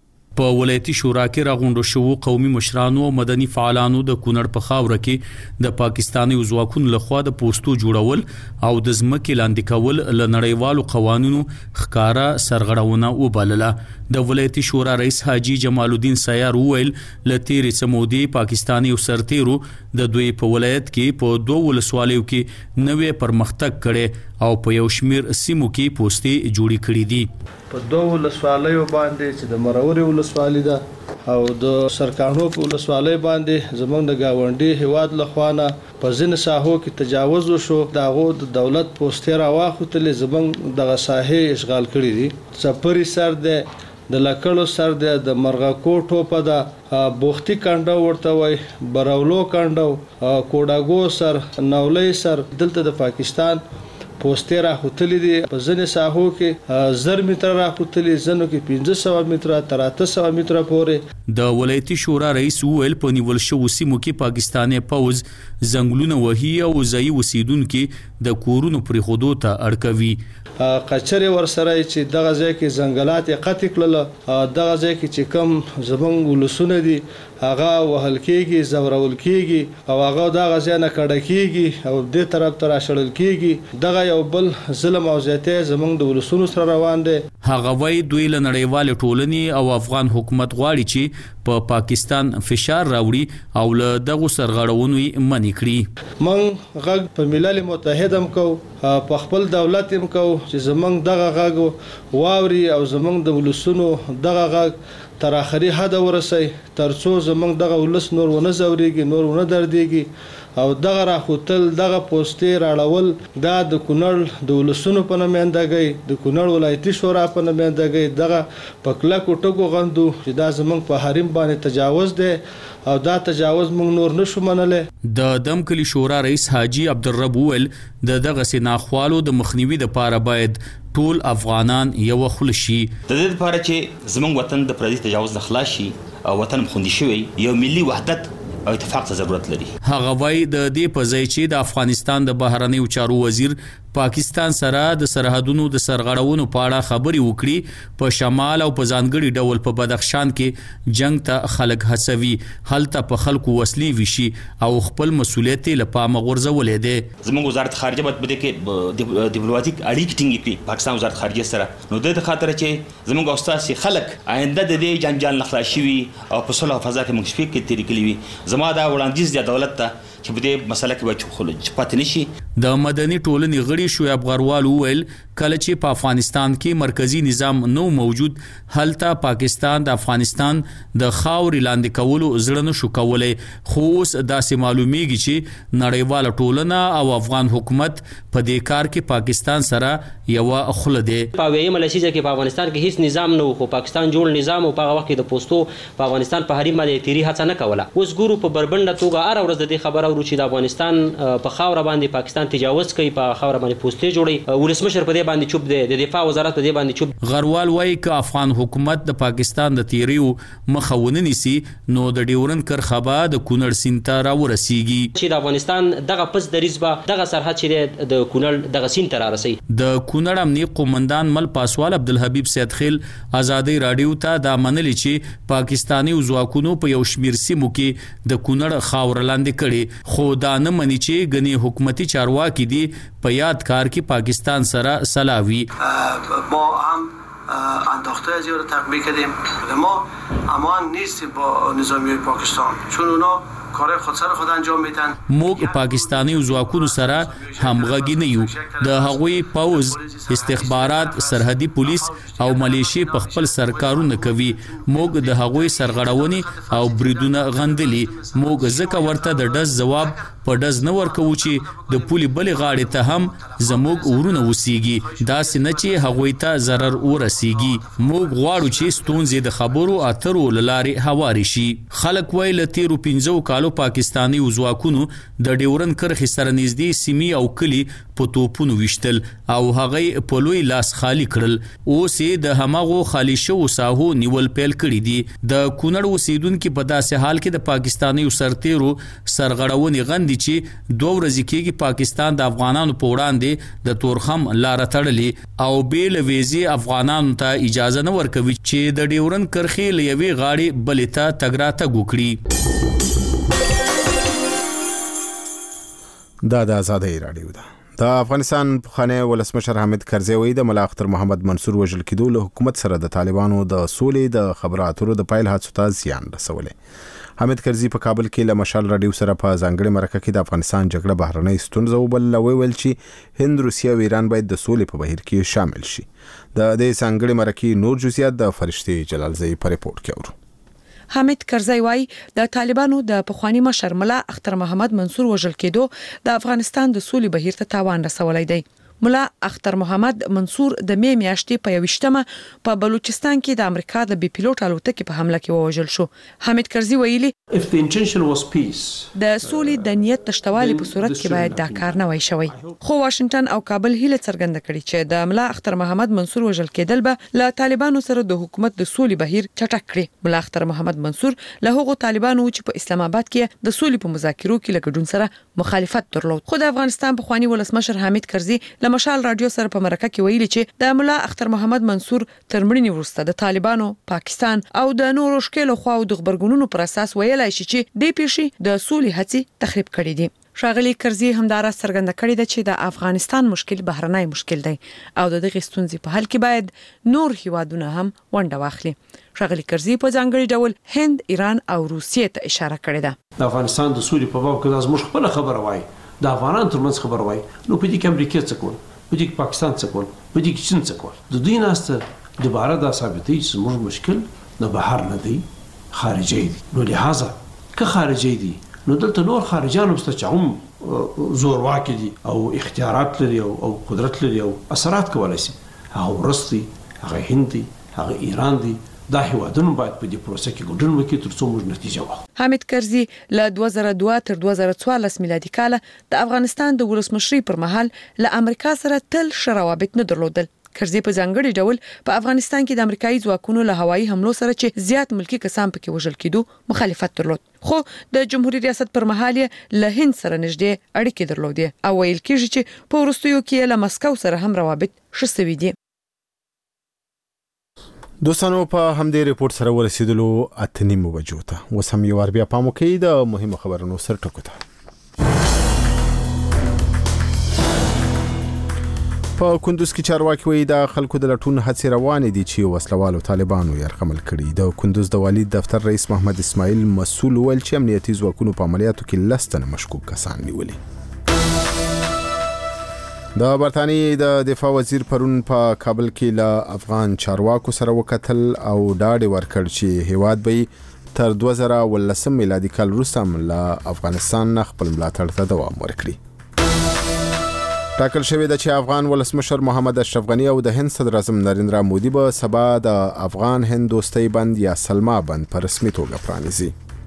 په ولایتي شورا کې راغونډو شوو قومي مشرانو او مدني فعالانو د کونړ په خاوره کې د پاکستاني ځواکونو لخوا د پوسټو جوړول او د ځمکې لاندې کول ل نړیوالو قوانینو ښکارا سرغړونه وبلله. د ولایتي شورا رئیس حاجی جمال الدین سیار ویل ل تیرې سمودي پاکستاني سرتیرو د دوی په ولایت کې په 2 ولسوالیو کې نوې پرمختګ کړي او په یو شمیر سیمو کې پوسټي جوړې کړې دي. په 2 ولسوالیو باندې چې د مروري ولسوالۍ ده او د سرکانو په ولسوالۍ باندې زمونږ د گاونډي هواد لخوانه په ځین ساحو کې تجاوز وشو دغه د دولت پوسټي راواخوتلې زمونږ د ساحې اشغال کړې دي. سپری سر ده د لکړو سر ده د مرغاکو ټوپه ده بوختي کانډو ورته وای براولو کانډو کوډاګو سر نولې سر دلته د پاکستان پوسټي راخوتلې دي په ځنې ساحو کې 1000 متر راخوتلې ځنو کې 1500 متر تر 800 متر پورې. د ولایتي شورا رئیس ویل په نیول شو سیمو کې پاکستاني پوز زنګلونه وهي او ځای وسیدونکو د کورونو پرې خودو ته اړکوي. قچره ورسره چې دغه ځای کې ځنګلات قطع کړل دغه ځای کې چې کم زبنګ ولسونه دي هغه وهل کېږي زورول کېږي او هغه دغه ځای نه کډه کېږي او دې طرف ته راشړل کېږي. دغه یو بل ظلم او زیاتې زمونږ د ولسونو سره روان دي. هغه وای دوی له نړیوال ټولنې او افغان حکومت غواړي چې په پاکستان فشار راوړي او له دغه سرغړونې منې کړي. من غږ په ملل متحد هم کو په خپل دولت هم کو چې زمنګ دغه غږ واوري او زمنګ د ولسونو دغه غږ تر اخري حد ورسي ترڅو زمنګ دغه ولس نور ونه زوريږي نور ونه درديږي او دغه راخوتل دغه پوسټر اړول دا د کونړ د ولسونو په نمائندګۍ د کونړ ولایتي شورا په نمائندګۍ دغه پکلا کوټو غندو چې دا زمنګ په حریم باندې تجاوز دی او دا تجاوز موږ نور نشو منلې. د دمکلی شورا رئیس حاجی عبدالرب ویل دغه سیناخوالو د مخنیوي لپاره باید ټول افغانان یو خلشي. د دې لپاره چې زموږ وطن د پردي تجاوز نه خلاص شي او وطن خوندي شي یو ملي وحدت او اتفاق ته ضرورت لري. هغه وای د دې په ځای چې د افغانستان د بهرنیو چارو وزیر پاکستان سره د سرحدونو د سرغړونو په اړه خبري وکړي په شمال او په ځانګړي ډول په بدخشان کې جنگ ته خلک هڅوي هلته په خلکو وسلې وشي او خپل مسولیت له پامه غورځولې دي. زموږ وزارت خارجه بده کې ډیپلوماټیک اړیکې ټینګې کړي پاکستان وزارت خارجه سره نو د خاطر چې زموږ استاد خلک آینده د دې جنجال نه خلاص شي او په صلح او فضا کې موږ شپې کې تیری کړی وي. زما دا وړاندیز د دولت ته چې په دې مسله کې به خلک پاتې نشي. د مدني ټولنې غړي شعیب غروال وویل کله چې په افغانستان کې مرکزی نظام نو موجود هلته پاکستان د افغانستان د خاورې لاندې کولو زړه نشو کولای خو اوس داسې معلومیږي چې نړیواله ټولنه او افغان حکومت په دې کار کې پاکستان سره یو خله دی. په ویمه لسیزه کې په افغانستان کې هیڅ نظام نه خو پاکستان جوړ نظام او په هغه وخت کې د پوسټو په افغانستان په حریم باندې تیری هڅه نه کوله. اوس ګورو په بربنده توګه هر ورځ د خبره ورو چې د افغانستان په خاور باندې پاکستان تجاوز کوي په خاور باندې پوسټې جوړي ولسمشر په دې باندې چوب دی د دفاع وزارت په دې باندې چوب. غروال وایي ک افغان حکومت د پاکستان د تیریو مخاونه نسی نو د ډیورن کرخبا د کونړ سیند ته راورسیږي چې د افغانستان دغه پس د ریزبه دغه سرحد چې د کونړ دغه سیند ته رارسي. د کونړ امنیه قومندان مل پاسوال عبدالحبیب سید خیل آزادی رادیو ته دا منلی چې پاکستانی ځواکونو په یو شمیر سیمو کې د کونړ خاور لاندې کړي خو دا نه مني چې غني حکومتي چارواکي دي په یاد کار کې پاکستان سره سلاوي. ما هم انداخته زیاد تطبیق کردیم ما امان نیستیم با نظامی پاکستان چون اونا کار خود سر خود انجام میدن. موږ پاکستانی ځواکونو سره همغږي نه یو د هغوی پوز استخبارات سرحدي پولیس او ملیشي په خپل سرکارونه کوي. موږ د هغوی سرغړونې او بریدونه غندلي موږ ځکه ورته د ډز جواب په ډز نه ورکو چې د پولي بلې غاړې ته هم زموږ ورونه وسیږي داسې نه چې هغوی ته ضرر ورسیږي. موږ غواړو چې ستونزې د خبرو اترو لارې هواري شي. خلک وایي له تیرو 15 کالو پاکستانی ځواکونو د ډیورن کرښې سره نږدې سیمې او کلی په توپونو وشتل او هغه په لوی لاس خالی کړل. اوس د هماغو خالی شو ساحو نیول پیل کړی دي. د کونړ اوسیدونکو په داسې حال کې د پاکستانی سرتیرو سرغړونې غندي چې 2 ورځې کېږي پاکستان د افغانانو په وړاندې د تورخم لار تړلې او بیل ویزي افغانانو ته اجازه نه ورکوي چې د ډیورن کرښې لوي غاړي بلې ته تګراتګ وکړي. دا د آزادۍ رادیو ده. د افغانستان پخوانی ولسمشر حامد کرزي وایي د ملا اختر محمد منصور وژل کېدو له حکومت سره د طالبانو د سولې د خبرو اترو د پیل هڅو ته زیان رسولی. حامد کرزي په کابل کې له مشال رادیو سره په ځانګړي مرکه کې د افغانستان جګړه بهرنۍ ستونزه وبلله ویل چې هند روسیه او ایران باید د سولې په بهیر کې شامل شي. د دې ځانګړي مرکې نور جزئیات د فرشتي جلالزئی په ریپورت کې اورو. حامد کرزي وایي د طالبانو د پخوانی مشر ملا اختر محمد منصور وژل کېدو د افغانستان د سولې بهیر ته تاوان رسولی دی. ملا اختر محمد منصور د می میاشتې په 21مه په بلوچستان کې د امریکا د بي پيلوټ الوتکې په حمله کې ووژل شو. حامد کرزي ویلي د سولې د نیت تشتوالي په صورت کې باید دا کار نه وای شوی. خو واشنگټن او کابل هیله څرګنده کړې چې د ملا اختر محمد منصور وژل کېدل به له طالبانو سره د حکومت د سولې بهیر چټک کړي. ملا اختر محمد منصور له هغو طالبانو چې په اسلام آباد کې د سولې په مذاکرو کې له ګډون سره مخالفت درلود. خو د افغانستان پخوانی ولسمشر حامد کرزي له د مشال رادیو سره په مرکه کې ویلي چې د مولا اختر محمد منصور تر مړینې وروسته د طالبانو پاکستان او د نورو شکلو خواو د خبرګونونو پر اساس ویلای شي چې د پیښې د سولې هڅې تخریب کړې دي. شاغلی کرزي همدارا څرګنده کړې ده چې د افغانستان مشکل بهرنۍ مشکل دی او د دغه ستونزې په حل کې باید نور هیوادونه هم ونډه واخلي. شاغلی کرزي په ځانګړي ډول هند، ایران او روسیې ته اشاره کړې ده. د افغانستان د سولې په باب کې زموږ خپل خبره وای، د افغانانو ترمنځ خبره وای، نو په دې کې امریکا څه کول، په دې کې پاکستان څه کول، په دې کې چین څه کول. د دوی ناسته دوباره دا ثابتوي چې زموږ مشکل نه بهر نه دی، خارجي دی. نو لہذا که خارجي دی نو دلته نور خارجانو مست چې هم زور واکې دي او اختیارات لري او قدرت لري او اثرات کولای شي. هغه ورستي، هغه هند دي، هغه ایران دي. دا هیوادونه باید په دې پروسه کې ګډون وکړي ترڅو موږ نتیجه واخلو. حامد کرزي له 2002 تر 2014 میلادي کال د افغانستان د ولسمشرۍ پر مهال له امریکا سره تل شراوابط نه درلودل. کرزي په ځانګړي ډول په افغانستان کې د امریکایي ځواکونو له هوایي حملو سره چې زیات ملکی کسان پکې وژل کېدو مخالفت درلود. خو د جمهوریت ریاست پر مهال له هند سره نږدې اړیکې درلودې او ویل کېږي چې په وروستیو کې له مسکو سره هم روابط ښه شوي دي. دوستانو په همدې ریپورت سره ورسېدلو 8:30 بجو ته. اوس هم یو بیا پام وکړئ د مهمو خبرونو سر ټکو ته. په کندوز کې چارواکي وایي د خلکو د لټون هڅې روانې دي چې وسلوالو طالبانو یرغمل کړي. د کندوز د والي دفتر رئیس محمد اسماعیل مسؤل ویل چې امنیتي ځواکونو په عملیاتو کې 10 تنه مشکوک کسان نیولي. د برتانیې د دفاع وزیر پرون په کابل کې له افغان چارواکو سره وکتل او ډاډ ورکړ چې هیواد به تر 2019 میلادي کال وروسته له افغانستان نه خپل ملاتړ ته دوام ورکړي. ټاکل شوی د چې افغان ولسمشر محمد اشرف غنی او د هند صدر اعظم نریندرا مودي به سبا د افغان هند دوستۍ بند یا سلما بند په رسمي توګه پرانیزي.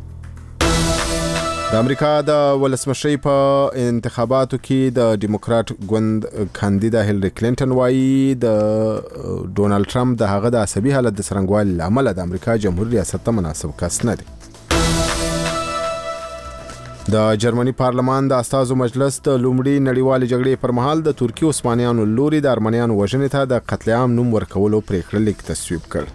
د امریکا د ولسمشرۍ په انتخاباتو کې د ډیموکراټ ګوند کاندیدا هیلری کلینټن وایي د ډونالد ټرمپ د هغه د عصبي حالت د څرنګوالي لامل د امریکا جمهوریت ریاست ته مناسب کس نه دی. د جرمني پارلمان د استازو مجلس د لومړي نړیوالې جګړې پر مهال د ترکی عثمانیانو لوري د ارمنیانو وژنې ته د قتل عام نوم ورکولو پریکړه لیک تصویب کړ.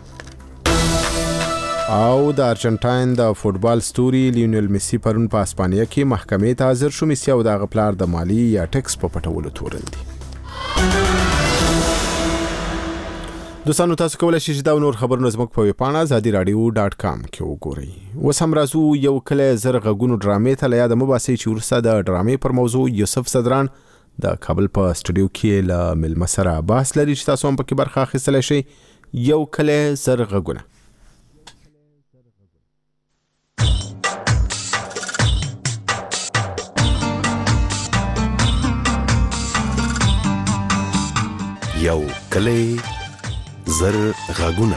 او د ارجنټاین د فوتبال ستوري لیونل میسی پرون په اسپانیا کې محکمې ته حاضر شو. میسی او د غپلار د مالی یا ټیکس په پټولو تورن دي. دوستانو تاسو کولای شئ چې دا نور خبرونه زموږ په ویبپاڼه azadiradio.com کې وګورئ. اوس هم راځو یو کله زر غږونو ډرامې ته یاد مو باسي چې ورسره د ډرامې پر موضوع یوسف صدران د کابل په سټوډیو کې له ملما سره بحث لري چې تاسو هم پکې برخه اخیستلی شئ. یو کله زر غږونه. یو کله زر غږونه.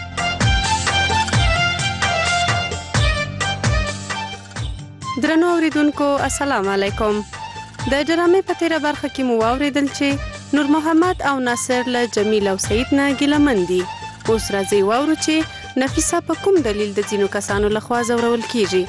درنو اوریدونکو السلام علیکم. د ډرامې په تیره برخه کې مو واوریدل چې نور محمد او ناصر له جمیل او سعید نه ګیلمن دي. اوس راځي واورو چې نفیسه په کوم دلیل د ځینو کسانو لخوا ځورول کیږي.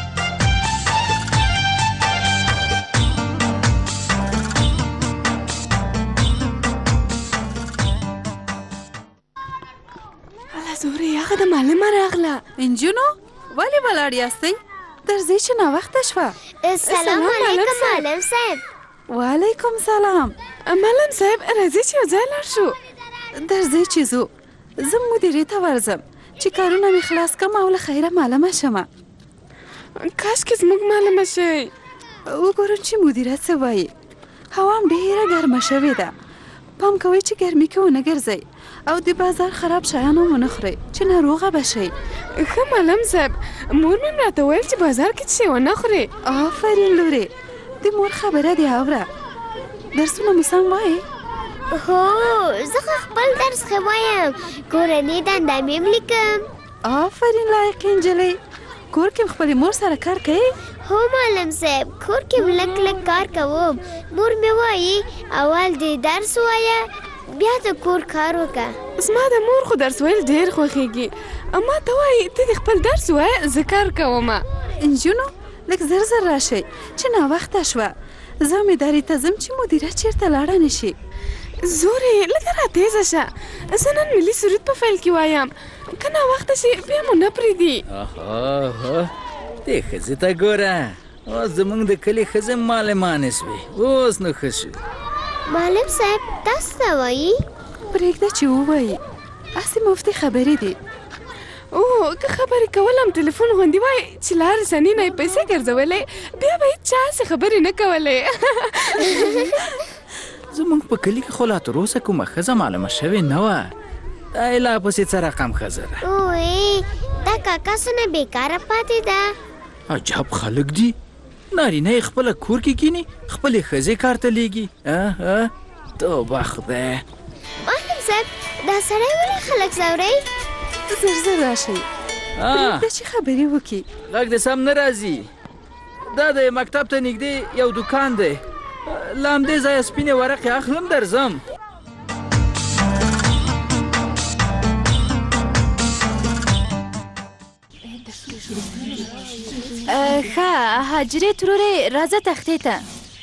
هغه د معلمه راغله. انجونو ولې ولاړ یاستئ؟ درځئ چې ناوخته شوه. السلام علیکم معلم صاحب. وعلیکم سلام. معلم صاحب راځئ چې یو ځای لاړ شو. درځئ چې ځو. زه مدیرې ته ورځم چې کارونه مې خلاص کړم او له خیره معلمه شمه. کاشکې زموږ معلمه شئ. وګورم چې مدیره څه وایي. هوا هم ډېره ګرمه شوې ده. پام کوئ چې ګرمي کې ونه ګرځئ او د بازار خراب شیان هم ونه خورئ چې ناروغه به شئ. ښه معلم صاحب، مور مې راته ویل چې بازار کې څه ونه خورئ. آفرین لورې، د مور خبره دې اوره. درسونه مو سم وایې؟ هو زه خپل درس ښه وایم. کورنۍ دنده مې هم لیکم. آفرین لایقې نجلۍ. کور کې خپلې مور سره کار کوي؟ هو معلم صاحب، کور کې لږ لږ کار کوم. مور مې وایي اول دې درس وایه بیا د کور کار وکړه. زما د مور خو درس ویل ډېر خوښېږي. اما ته وایي ته د خپل درس وایه زه کار کوم. انجونو لږ زر زر راشئ چې ناوخته شوه. زه مداري ته ځم چې مدیره چیرته لاړه نشي. زورې لږه را تیزه شه. زه نن ملي سرود په پیل کې وایم، که ناوخته شي بیا مو نه پرېږدي. دې ښځې ته ګوره، اوس زموږ د کلي ښځې معلمانې سوې، اوس نو ښه شو. معلم صاحب تاسو څه وایي؟ پرېږده چې ووایي، هسې مفتې خبرې دي. که خبرې کول هم تلیفون غوندې وای چې لارې سنې نه یې پیسې ګرځولې، بیا به هېڅ چا هسې خبرې نه کولې. زموږ په کلي کې خو لا تراوسه کومه ښځه معلومه شوې نه وه. دا یې لا پسې څه رقم ښځه ده؟ دا کاکا څونه بېکاره پاتې ده. عجب خلک دي، نارینه یې خپله کور کې کیني، خپلې ښځې کار ته لیږي. توبه خدای. معلم صاحب دا سړی ولې خلک ځوروي؟ زر زر راشئ، پرېږده چې خبرې وکړي. غږ دې سم نه راځي. دا د مکتب ته نږدې یو دوکان دی، له همدې ځایه سپینې ورقې اخلم درځم. ښه حاجرې ترورې راځه تختې ته.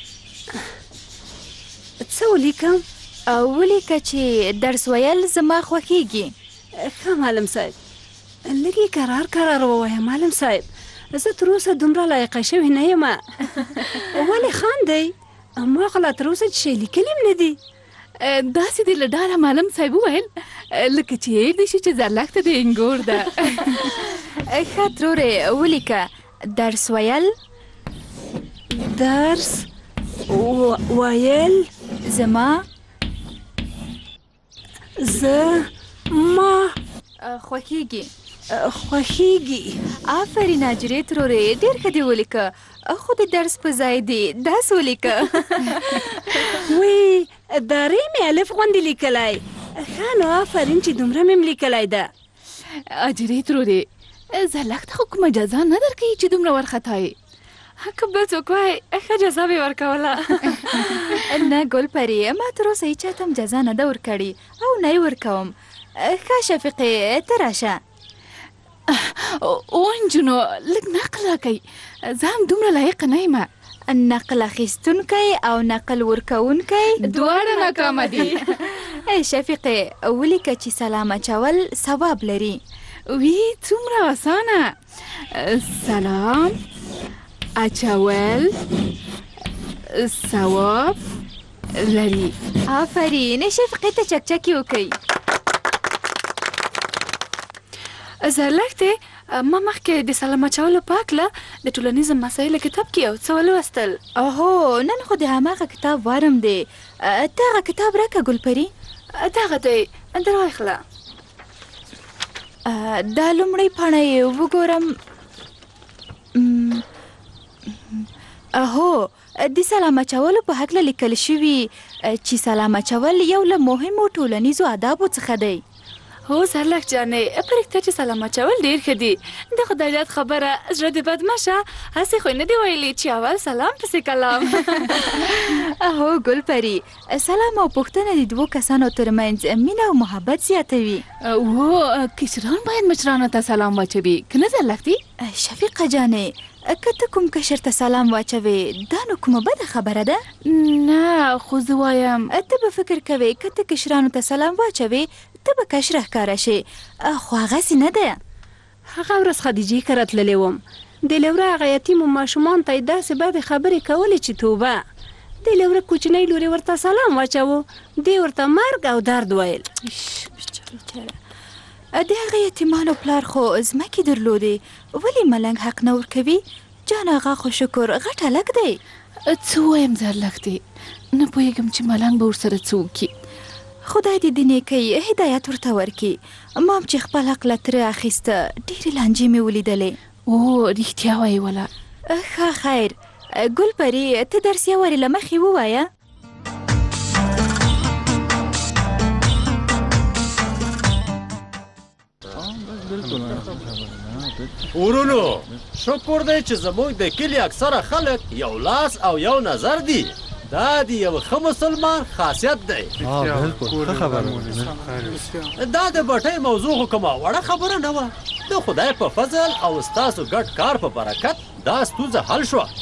څه ولیکم؟ ولیکه چې درس ویل زما خوښیږي. ښه معلم صاحب، لږ کرار کرار ووایه معلم صاحب، زه تر اوسه دومره لایقه شوې نه یم. ولې خاندئ؟ ما خو لا تر اوسه چې شی لیکلي هم نه دي. داسې دې له ډاره معلم صاحب وویل لکه چې هېر دې شي چې زرلښته د انګور ده. ښه ترورې ولیکه درس ویل. درس ویل زما خوښیږي. آفرین حاجرې ترورې، ډېر ښه دې ولیکه، خو د درس په ځای دې داس ولیکه. وی دا ری مې الف غوندې لیکلی. ښه نو آفرین چې دومره مې م لیکلی ده. حاجرې ترورې، زرلښته خو کومه جزا نه درکوي چې دومره وارخطایې. که بل څوک وای ښه جزا به یې ورکوله. نه ګل پري، ما تر اوسه هېچا ته هم جزا نه ده ورکړې او نه یې ورکوم. ښه شفیقې ته راشه. نجونو لږ نقل راکوئ، زه هم دومره لایقه نه یم. نقل اخیستونکی او نقل ورکوونکی دواړه ناکامه دي. شفیقې ولیکه چې سلام اچول ثواب لري. وی څومره اسانه. سلام اچول ثواب لري. آفرین، شفیقې ته چکچکې وکړئ. زرلښتې، ما مخکې د سلام اچولو په هکله د ټولنیزو مسایلو کتاب کې یو څه ولوستل. نن خو د هماغه کتاب وارم دی. دغه کتاب راکه ګلپري. دغه دی، در واخله. دا لومړۍ پاڼه یې وګورم. د سلام اچولو په هکله لیکل شوي چې سلام اچول یو له مهمو ټولنیزو آدابو څخه دی. هو زرلښت جانې، پرېږده چې سلام اچول ډېر ښه دي. د خدایداد خبره زړه دې بد مه شه، هسې خو یې نه دي ویلي چې اول سلام پسې کلام. ګلپري، سلام او پوښتنه د دوو کسانو ترمنځ مینه او محبت زیاتوي. کشران باید مشرانو ته سلام واچوي، که نه زرلښتې؟ شفیقه جانې، که ته کوم کشر ته سلام واچوې دا نو کومه بده خبره ده؟ نه، خو زه وایم ته به فکر کوې که ته کشرانو ته سلام واچوې ته به کشره ښکاره شې، خو هغسې نه ده. هغه ورځ خدیجې کره تللی وم، د لوره هغه یتیمو ماشومانو ته یې داسې بدې خبرې کولې چې توبه. د لوره کوچنۍ لورې ورته سلام واچوو، دې ورته مرګ او درد ویل. د هغه یتیمانو پلار خو ځمکې درلودې، ولې ملنګ حق نه ورکوي؟ جان آغا خو شکر غټ هلک دی. څه وایم زرلښتې، نه پوهېږم چې ملنګ به ورسره څه وکړي. خدای دې د نیکۍ هدایت ورته ورکړي. ما هم چې خپل حق له ترې اخیسته ډېرې لانجې مې ولیدلې. رښتیا وایې وله. ښه خیر، ګلپري ته درس یو وارې له مخې ووایه. ورونو، شکر دی چې زموږ د کلي اکثره خلک یو لاس او یو نظر دي. دا د یو ښه مسلمان خاصیت دی. دا د بټۍ موضوع خو کومه وړه خبره نه وه. د خدای په فضل او ستاسو ګډ کار په برکت دا ستونزه حل شوه.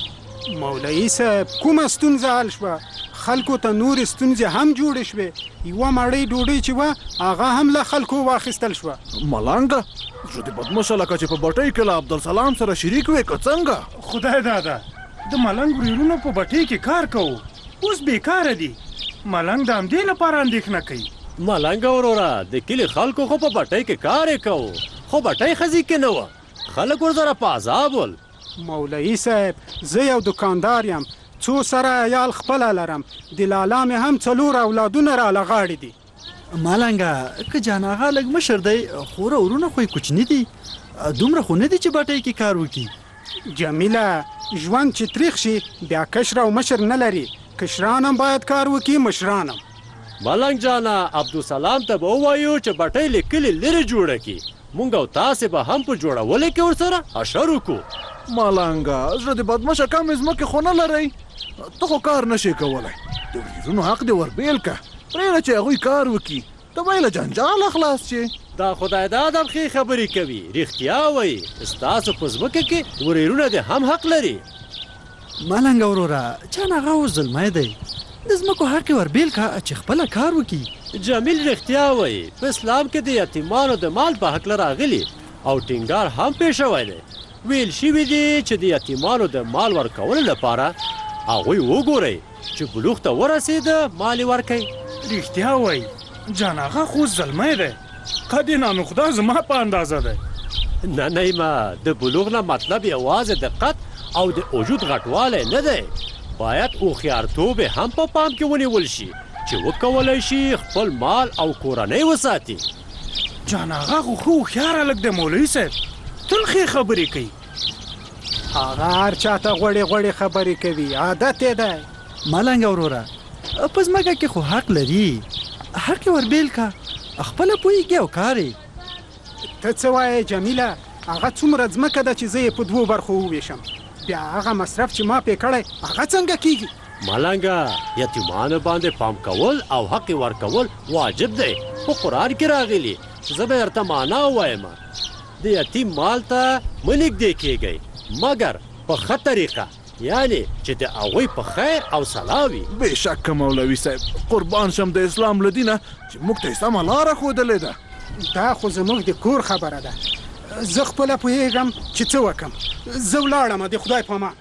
مولوي صاحب کومه ستونزه حل شوه؟ خلکو ته نور ستونزې هم جوړې شوې. یوه مړۍ ډوډۍ چې وه هغه هم له خلکو واخیستل شوه. ملنګه زه د بدمشه لکه چې په بټۍ کې له عبدالسلام سره شریک وې که څنګه؟ خدای دادا د ملنګ ورورونو په بټۍ کې کار کوو، اوس بیکاره دي. ملنګ د همدې لپاره اندېښنه کوي. ملنګ وروره د کلي خلکو خو په بټۍ کې کار یې کوو، خو بټۍ ښځې کې نه وه، خلک ورسره په عذاب ول. مولوي صاحب زه یو دکاندار یم، څو سره عیال خپله لرم، د لالا مې هم 4 اولادونه راله غاړې دي. ملنګه که جان آغا لږ مشر دی خو ورونه خو یې کوچني دي، دومره خو نه دي چې بټۍ کې کار وکړي. جمیله ژوند چې تریخ شي بیا کشر او مشر نه لري، کشران هم باید کار وکړي، مشران هم. ملنګ جانا عبدالسلام ته به ووایو چې بټۍ له کلي لرې جوړه کړي، مونږ او تاسې به هم په جوړولو کې ورسره اشر وکړو. ملنګه زړه د بدمشه کمې ځمکې خو نه لرئ، ته خو کار نشې کولی. د وریرونو حق دې وربیل که، پرېږده چې هغوی کار وکړي، ته به یې له جنجاله خلاص شې. دا خدای د ادم ښې خبرې کوي، رښتیا وایي ستاسو په ځمکه کې وریرونه دې هم حق لري. ملنګه وروره جان آغا اوس زلمی دی، د ځمکو حق یې وربیل که چې خپله کار وکړي. جمیل رښتیا وایي، په اسلام کې د یتیمانو د مال په هکله راغلي او ټینګار هم پې شوی دی. ویل شوي دي چې د یتیمانو د مال ورکولو لپاره هغوی وګورئ چې بلوغ ته ورسېده مال یې ورکوي. رښتیا وایي جان آغا خو زلمی دی، قد نانوخدا زما په اندازه دی. نه نیمه د بلوغ نه مطلب یوازې دقت او د وجود غټوالی نه دی، باید هوښیارتوب هم په پام کې ونیول شي چې وکولی شي خپل مال او کورنۍ وساتي. جان آغا خو هوښیار هلک دی مولوي صاحب، تل ښې خبرې کوي. هغه هر چاته غوړې غوړې خبرې کوي، عادت یې دی. ملنګه وروره په ځمکه کې خو حق لري، حق یې وربیل که خپله پوهېږي او کار یې. ته څه وایې جمیله؟ هغه څومره ځمکه ده چې زه یې په 2 برخو وویشم، بیا هغه مصرف چې ما پې کړی هغه څنګه کیږي؟ ملنګه یتیمانو باندې پام کول او حق ورکول واجب دی، په قرآن کې راغلي. زه به درته معنا ووایم، د یتیم مال ته مه نږدې کیږئ مګر په ښه طریقه، یعنی چې د هغوی په خیر او صلاح وي. بېشکه مولوي صاحب، قربان شم د اسلام له دینه چې موږ ته یې سمه لاره ښودلې ده. دا خو زموږ د کور خبره ده، زه خپله پوهېږم چې څه وکړم. زه ولاړم، د خدای په امان.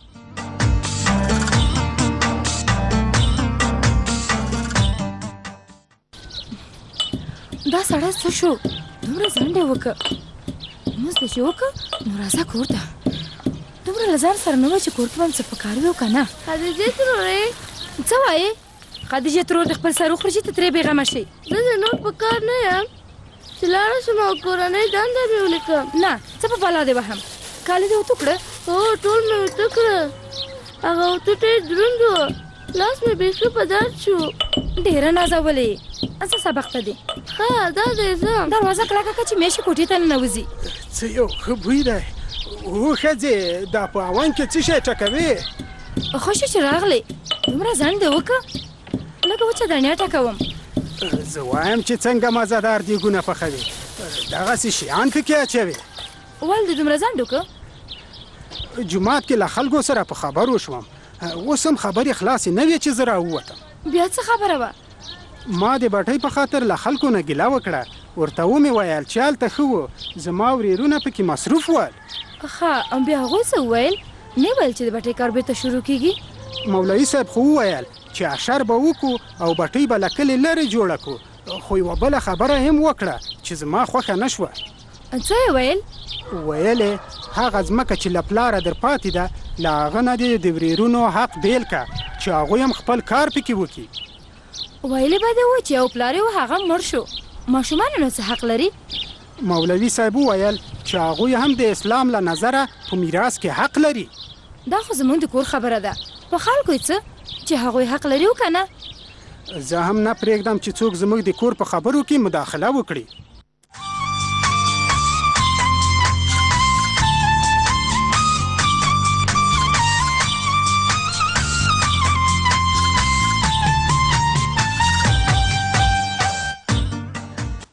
دا سړی څه شو؟ دومره ځنډ یې وکړه، لمونځ به چې وکړه نو راځه کور ته. دومره له ځان سره نه وه چې کور کې به هم څه پکار وي او که نه. خدیجې ترورې څه وایې؟ خدیجې ترور د خپل سر وخوري چې ته ترې بېغمه شې. زه د نور په کار نه یم چې لاړه شم او کورنۍ دنده مې ولیکم. نه څه په بلا دې وهم، کالي دې اوتو کړه؟ هو ټول مې اوتو کړه، هغه اوتو ډېر دروند و، لاس مې بیخي په درد شو. ډېره نازولې، څه سبق ته دې؟ ښه دا دی ځم. دروازه کلکه کړه چې میشې کوټې ته ننوځي. څه یو ښه بوی دی. او ښځې دا په هاون کې څه شی ټکوې؟ ښه شو چې راغلې، دومره ځنډ دې وکړه، لږه وچه دڼیا ټکوم. زه وایم چې څنګه مزهدار دیګونه پخوي، دغسې شیان پکې اچوي. ولې دې دومره ځنډ وکړه؟ جومات کې له خلکو سره په خبرو شوم، اوس هم خبرې خلاصې نه وې چې زه راووتم. بیا څه خبره وه؟ ما د بټۍ په خاطر له خلکو نه ګیله وکړه، ورته ومې ویل چې هلته ښه و، زما ورېرونه پکې مصروف ول. ښه بیا هغوی څه وویل؟ نه ویل چې د بټۍ کار بېرته شروع کېږي؟ مولوي صاحب خو وویل چې اشر به وکړو او بټۍ به له کلي لرې جوړه کړو، خو یوه بله خبره هم وکړه چې زما خوښه نه شوه. څه یې ویل؟ ویل یې هغه ځمکه چې له پلاره در پاتې ده له هغه نه دې د ورېرونو حق بیل که چې هغوی هم خپل کار پکې وکړي. ویلې به دې و چې یو پلار یې و هغه مړ شو، ماشومانو نو څه حق لري؟ مولوي صاحب وویل چې هغوی هم د اسلام له نظره په میراث کې حق لري. دا خو زموږ د کور خبره ده، په خلکو یې څه چې هغوی حق لري و که نه؟ زه هم نه پرېږدم چې څوک زموږ د کور په خبرو کې مداخله وکړي.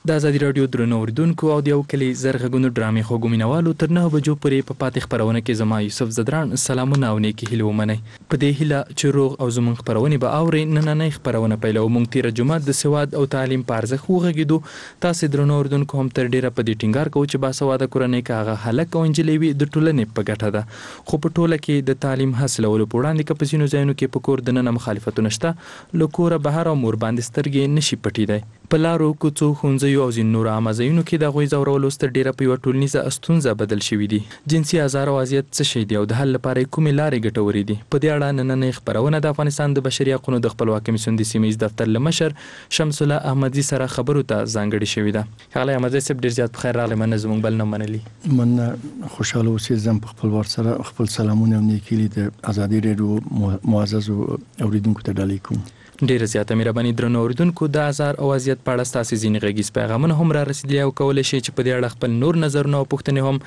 د ازادي رادیو درنو اوریدونکو او د یو کلی زرغونو ډرامې خو ګومینوالو تر 9 بجو پورې په پاتې خبرونه کې زما یوسف زدران سلامونه او نیکی هیله ومنئ. په دې هیله چې روغ او زموږ خبرونه به اوري نننۍ خبرونه پیلو. مونږ تیر جمعه د سواد او تعلیم په ارزښت وغږیدو. تاسو درنو اوریدونکو هم تر ډیره په دې ټینګار کوو چې باسواده کورنۍ کاغه هلک او انجلۍ وي د ټولنې په ګټه ده. خو په ټوله کې د تعلیم حاصلولو په وړاندې که په ځینو ځایونو کې په کور دننه مخالفتونه شته. له کوره بهر او مور باندې سترګې نشي پټېدای. په لارو کوڅو ښوونځیو او ځینو نورو عامه ځایونو کې د هغوی ځورولو ستر ډیره په یوه ټولنیزه ستونزه بدل شوي دي. جنسي ازار او اذیت څه شی دی او د حل لپاره کومې لارې ګټورې دي؟ په دې اړه نننۍ خبرونه د افغانستان د بشري حقوقو د خپلواک کمیسیون د سیمه ییز دفتر له مشر شمس الله احمدي سره خبرو ته ځانګړې شوې ده. ښاغلی احمدزی صاحب ډېر زیات بخیر راغلی. مننه زموږ بلنه منلي. من خوشحاله اوسئ. زه په خپل وار سره خپل سلامونه او نیکي د ازادي راډیو معززو اوریدونکو ته ډالۍ کوم. ډیره زیاته مهرباني درنو اوریدونکو. د ازار او اذیت په اړه ستاسو ځینې غږیز پیغامونه هم را رسیدلي او کولی شئ چې په دې اړه خپل نور نظرونه او پوښتنې هم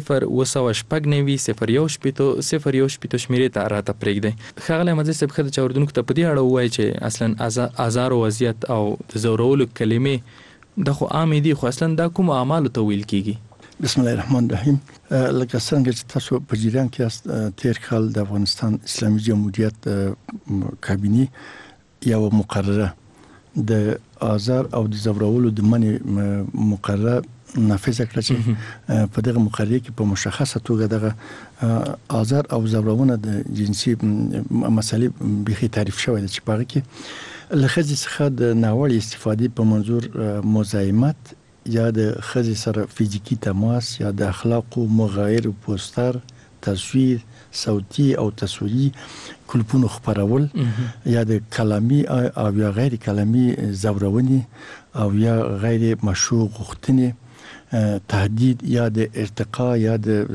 0 شمیرې ته راته پرېږدئ. ښاغلی احمدزی صاحب ښه ده چې اوریدونکو ته په دې اړه ووایي چې اصلا ازار او اذیت او د ځورولو کلمې دا خو عامې دي، خو اصلا دا کومو اعمالو ته ویل کېږي؟ بسم الله الرحمن الرحیم. لکه څنګه چې تاسو په جریان کې یاست، تیر کال د افغانستان اسلامي جمهوریت کابینه یو مقرره د آزار او د ځورولو د منع مقرره نافذ کړه چې په دغه مقرره کې په مشخصه توګه دغه آزار او ځورونه د جنسي مسلې بيخي تعریف شوی دی چې په هغه کې له ښځې څخه د ناوړه استفادې په منظور مزاحمت یا د ښځې سره فزیکی تماس یا د اخلاقو مغایر پوستر، تصویر، صوتي او تصویري کلپونو خبرول یا د کلامي او یا غیر کلامي ځورونې او یا غیر مشروع غوښتنې، تهدید یا د ارتقا یا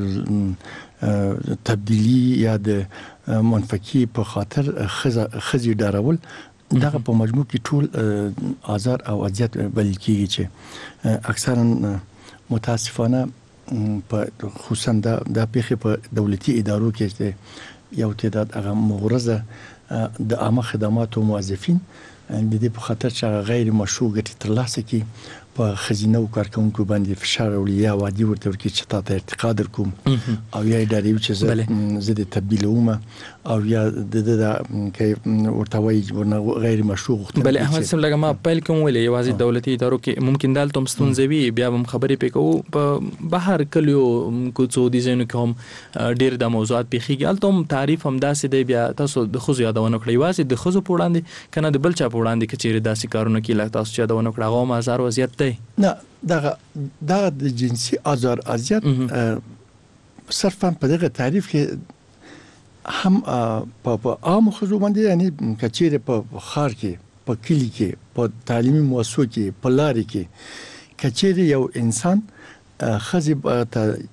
د تبدیلی یا د منفعي په خاطر ښځې ډارول. دغه په مجموع کې ټول آزار او اذیت بلل کېږي چې اکثرا متاسفانه په خصوصا د پیښې په دولتي ادارو کې یو تعداد هغه مغرضه د عامه خدماتو موظفین د دې په خاطر چې غیر مشروع ګټې ترلاسه کړي په خزینه او کارکونکو باندې فشار او یا وادي ورته ورکړي چې تاسو ارتقا درکوم او یا ډاري چې زه د تبدیلوم او یا د کې ورته وایي غیر مشروع غوښتنه. بل احمد صاحب لکه ما پیل کوم ویلې یوازې دولتي ادارو کې ممکن دالته مستونزوي بیا هم خبرې پکې په بهر کلیو کوڅو دي ځینو کې هم ډېر د موضوعات پیخيږي. الته هم تعریف هم داسې دی. بیا تاسو د خزو یادونه کړی واسي د خزو په وړاندې کنه د بل چا په وړاندې کې چیرې داسې کارونه کې لکه تاسو یادونه کړی هغه مازار وضعیت دی. نه دغه د جنسي آزار اذیت صرفا په دغه تعریف کې هم په عام خزو باندې یعنی کچېره په خار کې په کلی کې په تعلیمي مؤسسو کې په لارې کې کچېره یو انسان خزي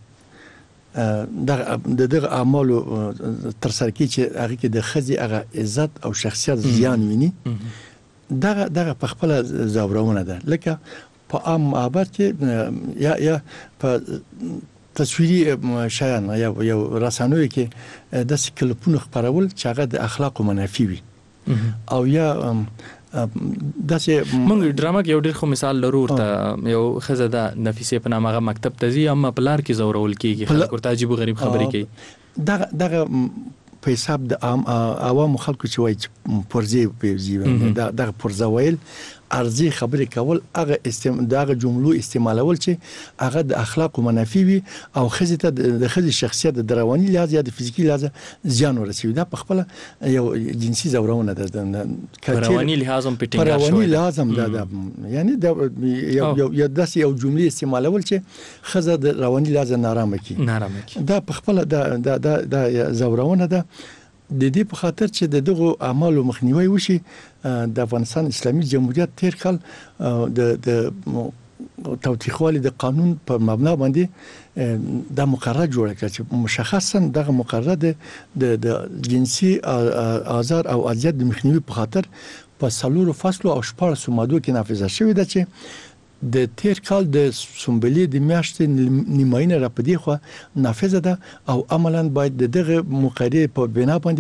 دغه اعمالو تر سره کې چې هغه کې د خزي هغه عزت او شخصیت زیان ویني دغه په خپل ځورونه ده. لکه په عام معبد کې یا په تصویري شیان یا یو رسانوي کې د کلپونو خبرول چې هغه د اخلاق منافي وي او یا داسې موږ ډرامه کې یو ډېر خو مثال لرو ورته یو ښځه د نفیسې په نامه مکتب ته ځي اما په لار کې ځورول کېږي خلک ورته عجیب غریب خبرې کوي. دغه په حساب د عوامو خلکو چې وایي پرځي پیږي دغه پرځه ویل ارزي خبرې کول هغه دغه جملو استعمالول چې هغه د اخلاق منافي وي او خزې ته د خزې شخصیت د رواني لحاظ یا د فزیکی لحاظ زیان ورسوي. دا په خپل یو جنسي ځورونه ده. رواني لحاظ هم پټینګ شوی. رواني لحاظ هم دا یعنی یو داسې یو جملې استعمالول چې خزه د رواني لحاظ نارامه کی. دا په خپل دا ځورونه ده. د دې په خاطر چې دغه اعمالو مخنیوي وشي د افغانستان اسلامي جمهوریت تیر کال د توثیقوالي د قانون په مبنا باندې د مقرره جوړه کړه چې مشخصا دغه مقرره د جنسي آزار او اذیت د مخنیوي په خاطر په 3 فصلو او 14 ماده کې نافذ شوې ده چې د تیر کال د سنبلې د میاشتې نیماینه را پدې خو نافذ ده او عملاً باید دغه مقرره په بنا باندې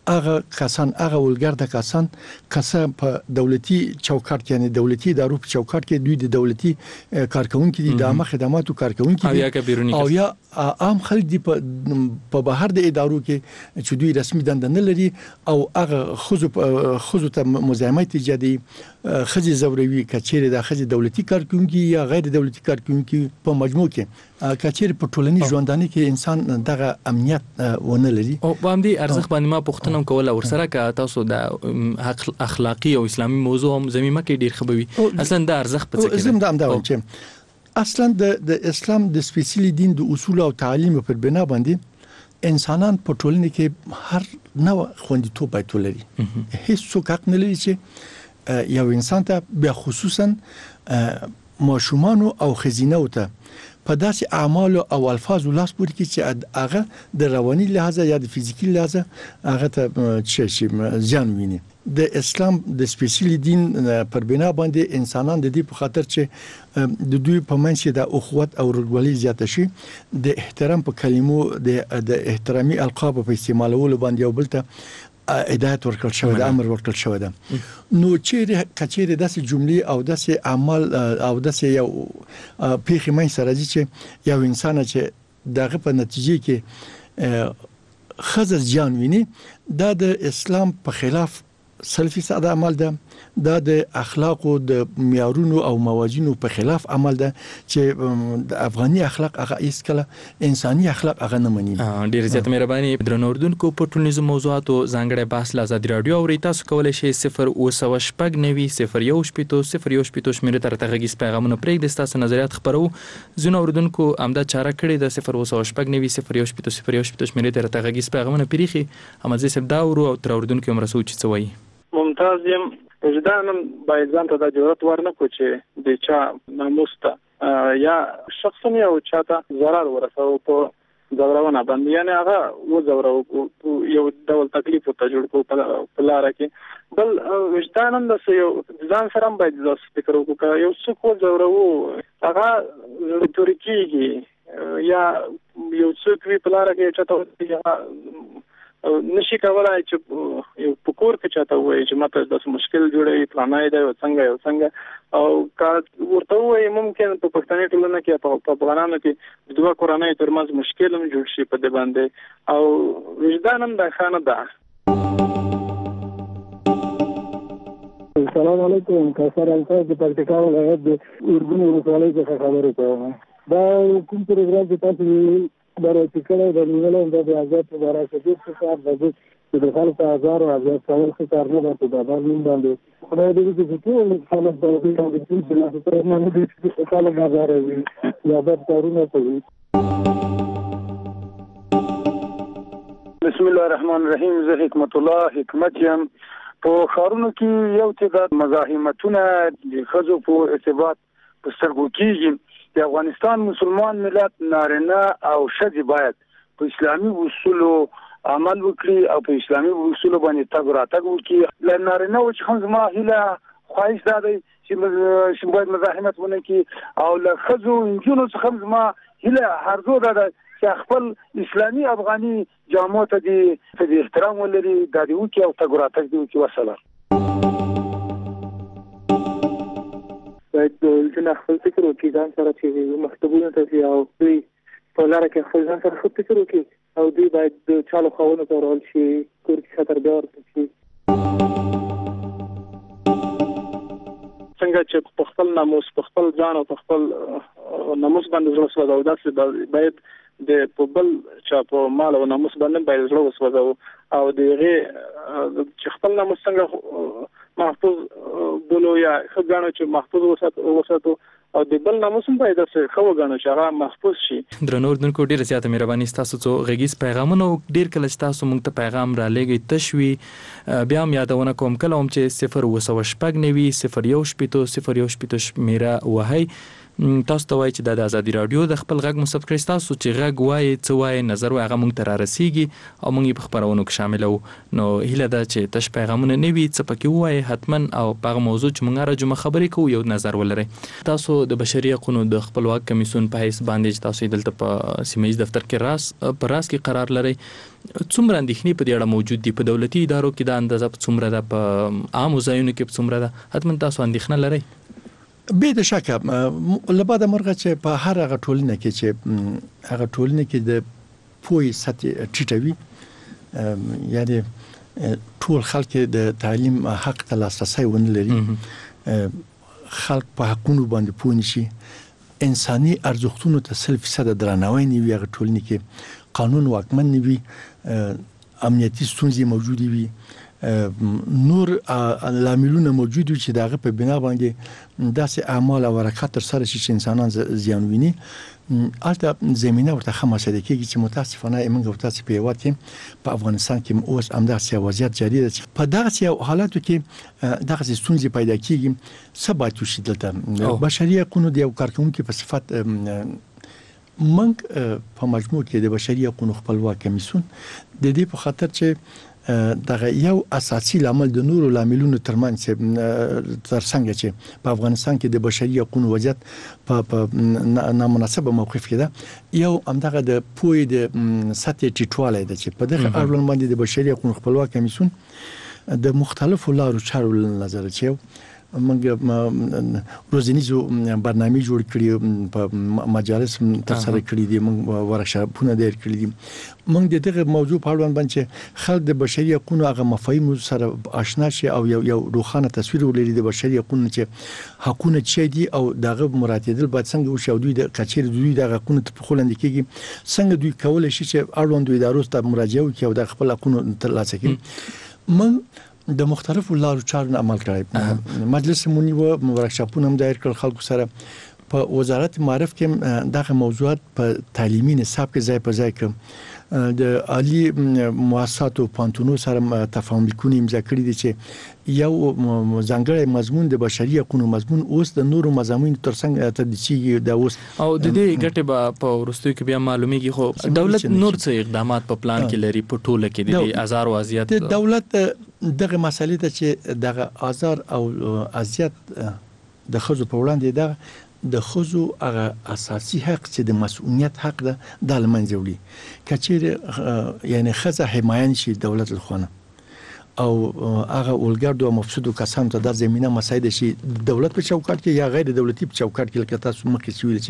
هغه کسان هغه ولګرده کسان په دولتي چوکاټ کې یعنی دولتي ادارو په چوکاټ کې دوی د دولتي کارکونکو دي د عامه خدماتو کارکونکو دي او یا عام خلک دي په بهر د ادارو کې چې دوی رسمي دنده نه لري او هغه خزو ته مزاحمت ایجادي خزي زوروي کچېره د خزي دولتي کارکونکو یا غیر دولتي کارکونکو په مجموع کې کچېره په ټولنیز ژوندانه کې انسان دغه امنیت ونه لري او باندې ارزښت باندې ما پوښتنه کوله ورسره که تاسو د اخلاقی او اسلامي موضوع هم زميمه کې ډیر خبوي اصلا د ارزښت په څه کې زم دا چې اصلا د اسلام د سپیشلی دین د اصول او تعالیم پر بنا باندې انسانان په ټولنه کې هر نوع خوندیتوب باید ولري هیڅ څوک حق نه لري چې یو انسان ته بیا خصوصا ماشومان او خزینه وته په داسې اعمال او الفاظ لاس پورې کې چې هغه د رواني لحاظ یا د فزیکی لحاظ هغه ته چې ځان ویني د اسلام د سپیشلی دین پر بنا باندې انسانان د دې په خاطر چې د دوی په منځ د اخوت او ورورولۍ زیاته شي د احترام په کلمو د احترامي القاب په استعمالولو باندې یو بل ته هدایت ورکړل شوی د امر ورکړل شوی ده نو چې کچېره داسې جملې او داسې اعمال او داسې یو پیخي مې سره چې یو انسان چې دغه په نتیجه کې خزر جان ویني دا د اسلام په خلاف سلفي ساده عمل ده دا د اخلاق او د معیارونو او موازینو په خلاف عمل ده چې د افغاني اخلاق هغه اسکله انساني اخلاق هغه نه مني ډیر زیات مهرباني درنوردونکو په ټولنیزو موضوعاتو ځانګړي بحث له آزاد رادیو او تاسو کولای شئ 0 شمیره تر تغږیز پیغامونه پرېږدئ تاسو نظریات خبرو زونه اوردونکو امدا چاره کړی د 0 شمیره تر تغږیز پیغامونه پریخي امازه سبدا او تر اوردونکو مرسو چې څوي ممتاز یم وجدانم باید ځان ته د جرأت ورنکو چې د چا ناموس ته یا شخصا یو چاته ضرر ورسوي په ځورونه باندې یعنی هغه وځورو یو ډول تکلیف ته جوړ کو په لار کې بل وجدانم د یو ځان سره باید ځس فکر وکړو یو څه کو ځورو هغه ترکیږي یا یو څه کوي په لار کې چاته نشي کولای چې یو پکور کې چاته وایي چې ماته د مشکل جوړي پلانای دی څنګه او ورته وایي ممکن په پښتني ټولنه کې په افغانانو کې د دوه کورنۍ ترمنځ مشکل هم جوړ شي په دې باندې او وجدان هم د خانه ده. السلام علیکم کثر انصاف د پکتیکا ولایت د اردن ولسوالۍ څخه خبرې کوم دا کوم پروګرام چې تاسو برابر کړی د نیولم د آزاد مبارک دې څخه د خلکو آزار او آزاد څول څخه نه د باندې باندې خدای دې چې ټول خلک د دې چې نه دې خلک آزار وي یا د کارونه کوي. بسم الله الرحمن الرحیم. زه حکمت الله حکمت یم. په خارونو کې یو تعداد مزاحمتونه د خزو په ارتباط په سترګو کېږي. د افغانستان مسلمان ملت نارینه او ښځې باید په اسلامي اصولو عمل وکړي او په اسلامي اصولو باندې تګ راتګ وکړي. له نارینه چې هم زما هیله خواهش دا دی چې باید مزاحمت ونه کړي او له ښځو نجونو څخه هم زما هیله هرزو دا ده چې خپل اسلامي افغاني جامو ته د احترام ولري دا دی وکړي او تګ راتګ دی وکړي. وسلام. باید د خپل فکر وکړي ځان سره چې مکتبونه ته او دوی په لاره کې خپل ځان سره فکر وکړي او دوی باید د چالو خاونه ته ورول شي کور کې خطر بیا ورته شي څنګه چې په خپل ناموس په خپل ځان او په خپل ناموس باندې زړه سوځو او داسې باید د په بل چا په مال او ناموس باندې باید زړه وسوځو او دغه چې خپل ناموس څنګه محفوظ بولو یا خدانو چې محفوظ وساتو او د بل ناموس باید څه خو غاڼو چې هغه محفوظ شي. درنوردونکو ډیره زیاته مهرباني تاسو څو غږیز پیغامونه ډیر کله تاسو مونږ ته پیغام را لګی تشوي بیا هم یادونه کوم کله هم چې 0 شپږ 0 1 شمیره وهي تاسو ته وایي چې د ازادي رادیو د خپل غږ مثبت کړئ تاسو چې غږ وایي څه وایي نظر وایي هغه موږ ته رارسیږي او موږ یې په خپرونو کې شاملو. نو هیله ده چې تاسو پیغامونه نه وي څه پکې وایي حتما او په هغه موضوع چې موږ راځو خبرې کوو یو نظر ولرئ. تاسو د بشري حقوقو د خپلواک کمیسیون په حیث باندې چې تاسو دلته په سیمه ییز دفتر کې راس کې قرار لرئ څومره اندېښنې په دې اړه موجود دي په دولتي ادارو کې دا اندازه په څومره ده په عامو ځایونو کې په څومره ده حتما تاسو اندېښنه لرئ؟ به د شکه لباده مرغه چې په هر هغه ټولنه کې چې هغه ټولنه کې د پوهې سطح ټیټوي یعنی ټول خلک د تعلیم حق ته لاسرسی ونه لري خلک په حقونو باندې پوه نشي انساني ارزښتونو ته 100% درناوی نه وي هغه ټولنه کې قانون واکمن نه وي امنیتي ستونزې موجود وي نور لاملونه موجود وي چې دغه په بنا باندې داسې اعمال او حرکات تر سره شي چې انسانان زیان ویني البته زمينه ورته خمسه د کېږي چې متاسفانه موږ تاسو په یوات کې په افغانستان کې اوس همداسې وضعیت جاری ده په دغه حالاتو کې دغه ستونزې پیدا کیږي سبا چې دلته بشري حقوقو د یو کارکونکو په صفت منګ په مجموع کې د بشري حقوقو خپلواک کمیسیون د دې په خاطر چې دغه یو اساسي لامل د نورو لاملونو ترمنځ ترڅنګ چې په افغانستان کې د بشري حقوقو وضعیت په نامناسبه موقف کې ده یو همدغه د پوهې د سطح ټیټوالی ده چې په دغه اړوند باندې د بشري حقوقو خپلواک کمیسیون د مختلفو لارو چارو له نظره چې موږ روزنیزو برنامه جوړ کړی په مجالس تر سره کړی دي موږ ورکشاپونه ډیر کړی دي موږ د دغه موضوع په اړه باندې خلک د بشري حقوقو هغه مفاهیم سره آشنا شي او یو روښانه تصویر ولري د بشري حقوقو چې حقونه چې دي او دغه مراتب باید څنګه وشي او دوی د کچېر دوی د حقوقو په خلند کېږي څنګه دوی کولای شي چې اړوند ادارو ته مراجعه وکړي او د خپل حقوقو ترلاسه کړي موږ د مختلفو لارو چارو عمل کړی مجلس مونږ و ورکشاپونه هم دایر کړل خلکو سره په وزارت معرف کې دغه موضوعات په تعلیمي نصاب کې ځای په ځای کې د عالی مؤسساتو پانتونو سره تفاهم لیکونه امضا کړی دي چې یو ځانګړی مضمون د بشري حقوقو مضمون اوس د نورو مضامین ترڅنګ تدریسي د اوس او د دې ګټه په ورستوي کې بیا معلومیږي خو دولت نور څه اقدامات په پلان کې لري په ټوله کې د آزار او اذیت د دولت دغه مسالې ته چې دغه آزار او اذیت د خزو په وړاندې دغه د خزو هغه اساسي حق چې د مسؤلیت حق ده د لمنځه وړي کچېر یعنی خزه حمایت شي دولت لخوانه او هغه ولګردو مفسدو کسانو ته د زمينه مساعده شي دولت په چوکاټ کې یا غیر دولتي په چوکاټ کې لکه تاسو مخکې ویل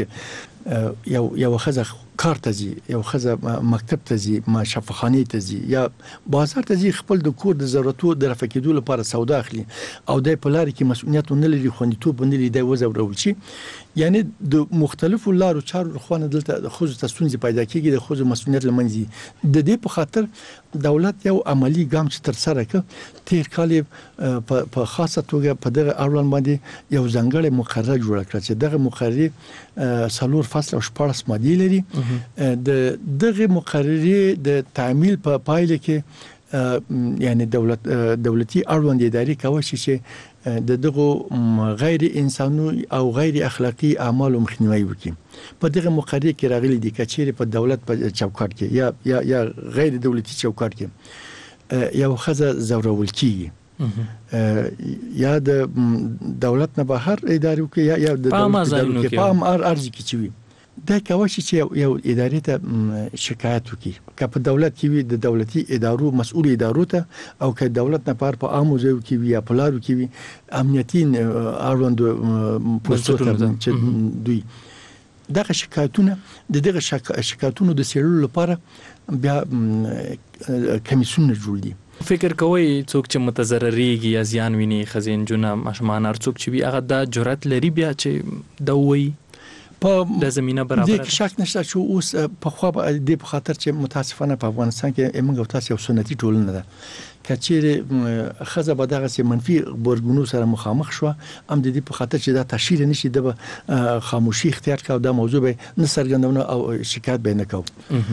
چې یو خزه کار ته ځي یو خزه مکتب ته ځي ما شفاخانه ته ځي یا بازار ته ځي خپل د کور د ضرورتو د رفع کېدو لپاره سودا اخلي او د پلار کې مسؤلیت نه لري خوندیتوب نه لري د وزورول شي یعنی د مختلفو لارو چارو خوانه دلته خو تاسونځي پیدا کیږي د خو مسؤلیت لمنځي د دې په خاطر دولت یو عملی ګام چې تر سره ک تیر کال په خاصه توګه په دغه اړوند باندې یو ځانګړی مقرره جوړ کړ چې دغه مقرره سلور فصل او 14 ماده لري د دغه مقرره د تعمیل په پایله کې یعنی دولتي اړوند اداري کوي چې د دغه غیر انساني او غیر اخلاقی اعمال مخنیوي وکړي په دغه مقرره کې راغلي دي چې په دولت په چوکاټ کې یا غیر دولتي چوکاټ کې یو خزه زورول کیږي یا د دولت نه بهر ادارو کې یا د دولت کې پام ارزي کې چوي دا کوي چې یو ادارې ته شکایت وکړي که په دولت کې وي د دولتي ادارو مسؤل ادارو ته او که دولت نه په عامو ځایو کې وي یا په لارو کې وي امنیتي اړوند پوسټونه چې دوی دغه شکایتونه دغه شکایتونو د سیرلو لپاره بیا کمیسیون جوړ دي فکر کوي څوک چې متضرریږي یا زیان ویني خزین جونه ماشومان هر څوک چې وي هغه د جرأت لري بیا چې دوی د زمينه برابر د شک نشته چې اوس په خو د په خاطر چې متاسفانه په افغانستان کې موږ تاسو یو سنتي ټولنه ده کچېره خزه به دغه منفي برګونو سره مخامخ شو ام د دې په خاطر چې دا تشهیر نشي د خاموشي اختیار کاو د موضوع به نه سرګندونه او شکایت به نه کو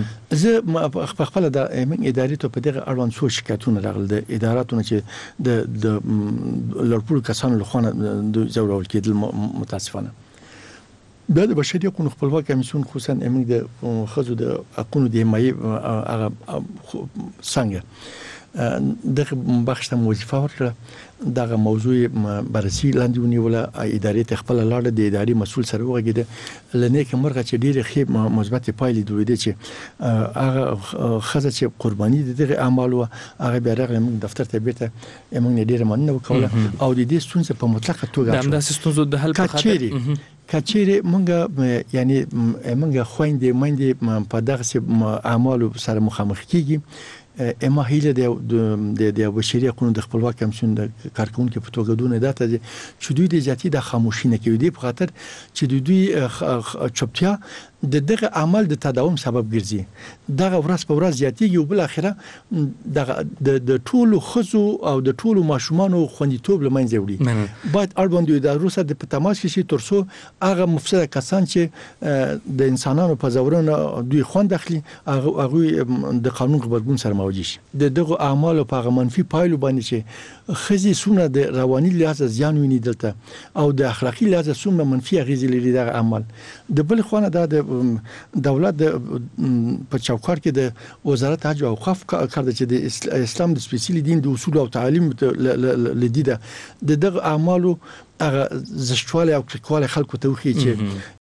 زه خپل د ادارې ته په دغه اړوند څو شکایتونه راغلي د اداراتونو چې د لړپول کسانو له خونه د زورول کېدل متاسفانه د بشري حقوقو خپلواک کمیسیون خصوصا امنګ د خزو د حقوقو د حمایت هغه څنګه دغه بخش ته وظیفه ورکړه دغه موضوع بررسي لاندې ونیوله ادارې ته خپل لاړه د ادارې مسول سره وغږیده لنه کومرغه چې ډېر ښه مثبت پایلې دوی چې هغه خزه چې قرباني دغه اعمال او هغه بیا راغله موږ دفتر ته بیرته موږ ډېر مننه وکړه او د دې ستونزې په مطلقه توګه د همداسې ستونزو د حل په خاطر کچېره مونږ یعنی مونږ خويندې مندې په دغه اعمال سره مخامخ کیږي اما هیله د بشري حقوقو د خپلواک کمیسیون د کارکونکو په توګه دونه داته چې دوی د ذاتي د خاموشي نه کوي د په خاطر چې دوی چوپتیا دغه عمل د تداوم سبب ګرځي دغه ورځ په ورځ زیاتیږي او بل اخره د ټولو خزو او د ټولو ماشومان خوندیتوب لمنځه وړي باید اړوند د روسه د تماس کې ترسو هغه مفسد کسان چې د انسانانو په زورونه دوی خوند اخلي هغه د قانون غبرګون سره مواجه شي دغه اعمال په منفي پایلو باندې چې خزي سونه د رواني لحاظ زیان ویني دلته او د اخلاقی لحاظ سونه منفي اغیز لري دغه عمل د بل خوانه د دولت په چوکار کې د وزارت حج او اوقاف کار چې د اسلام د سپیشلی دین د اصول او تعالیم لدیده دغه اعمالو هغه زشتواله او کلیواله خلکو ته وخی چې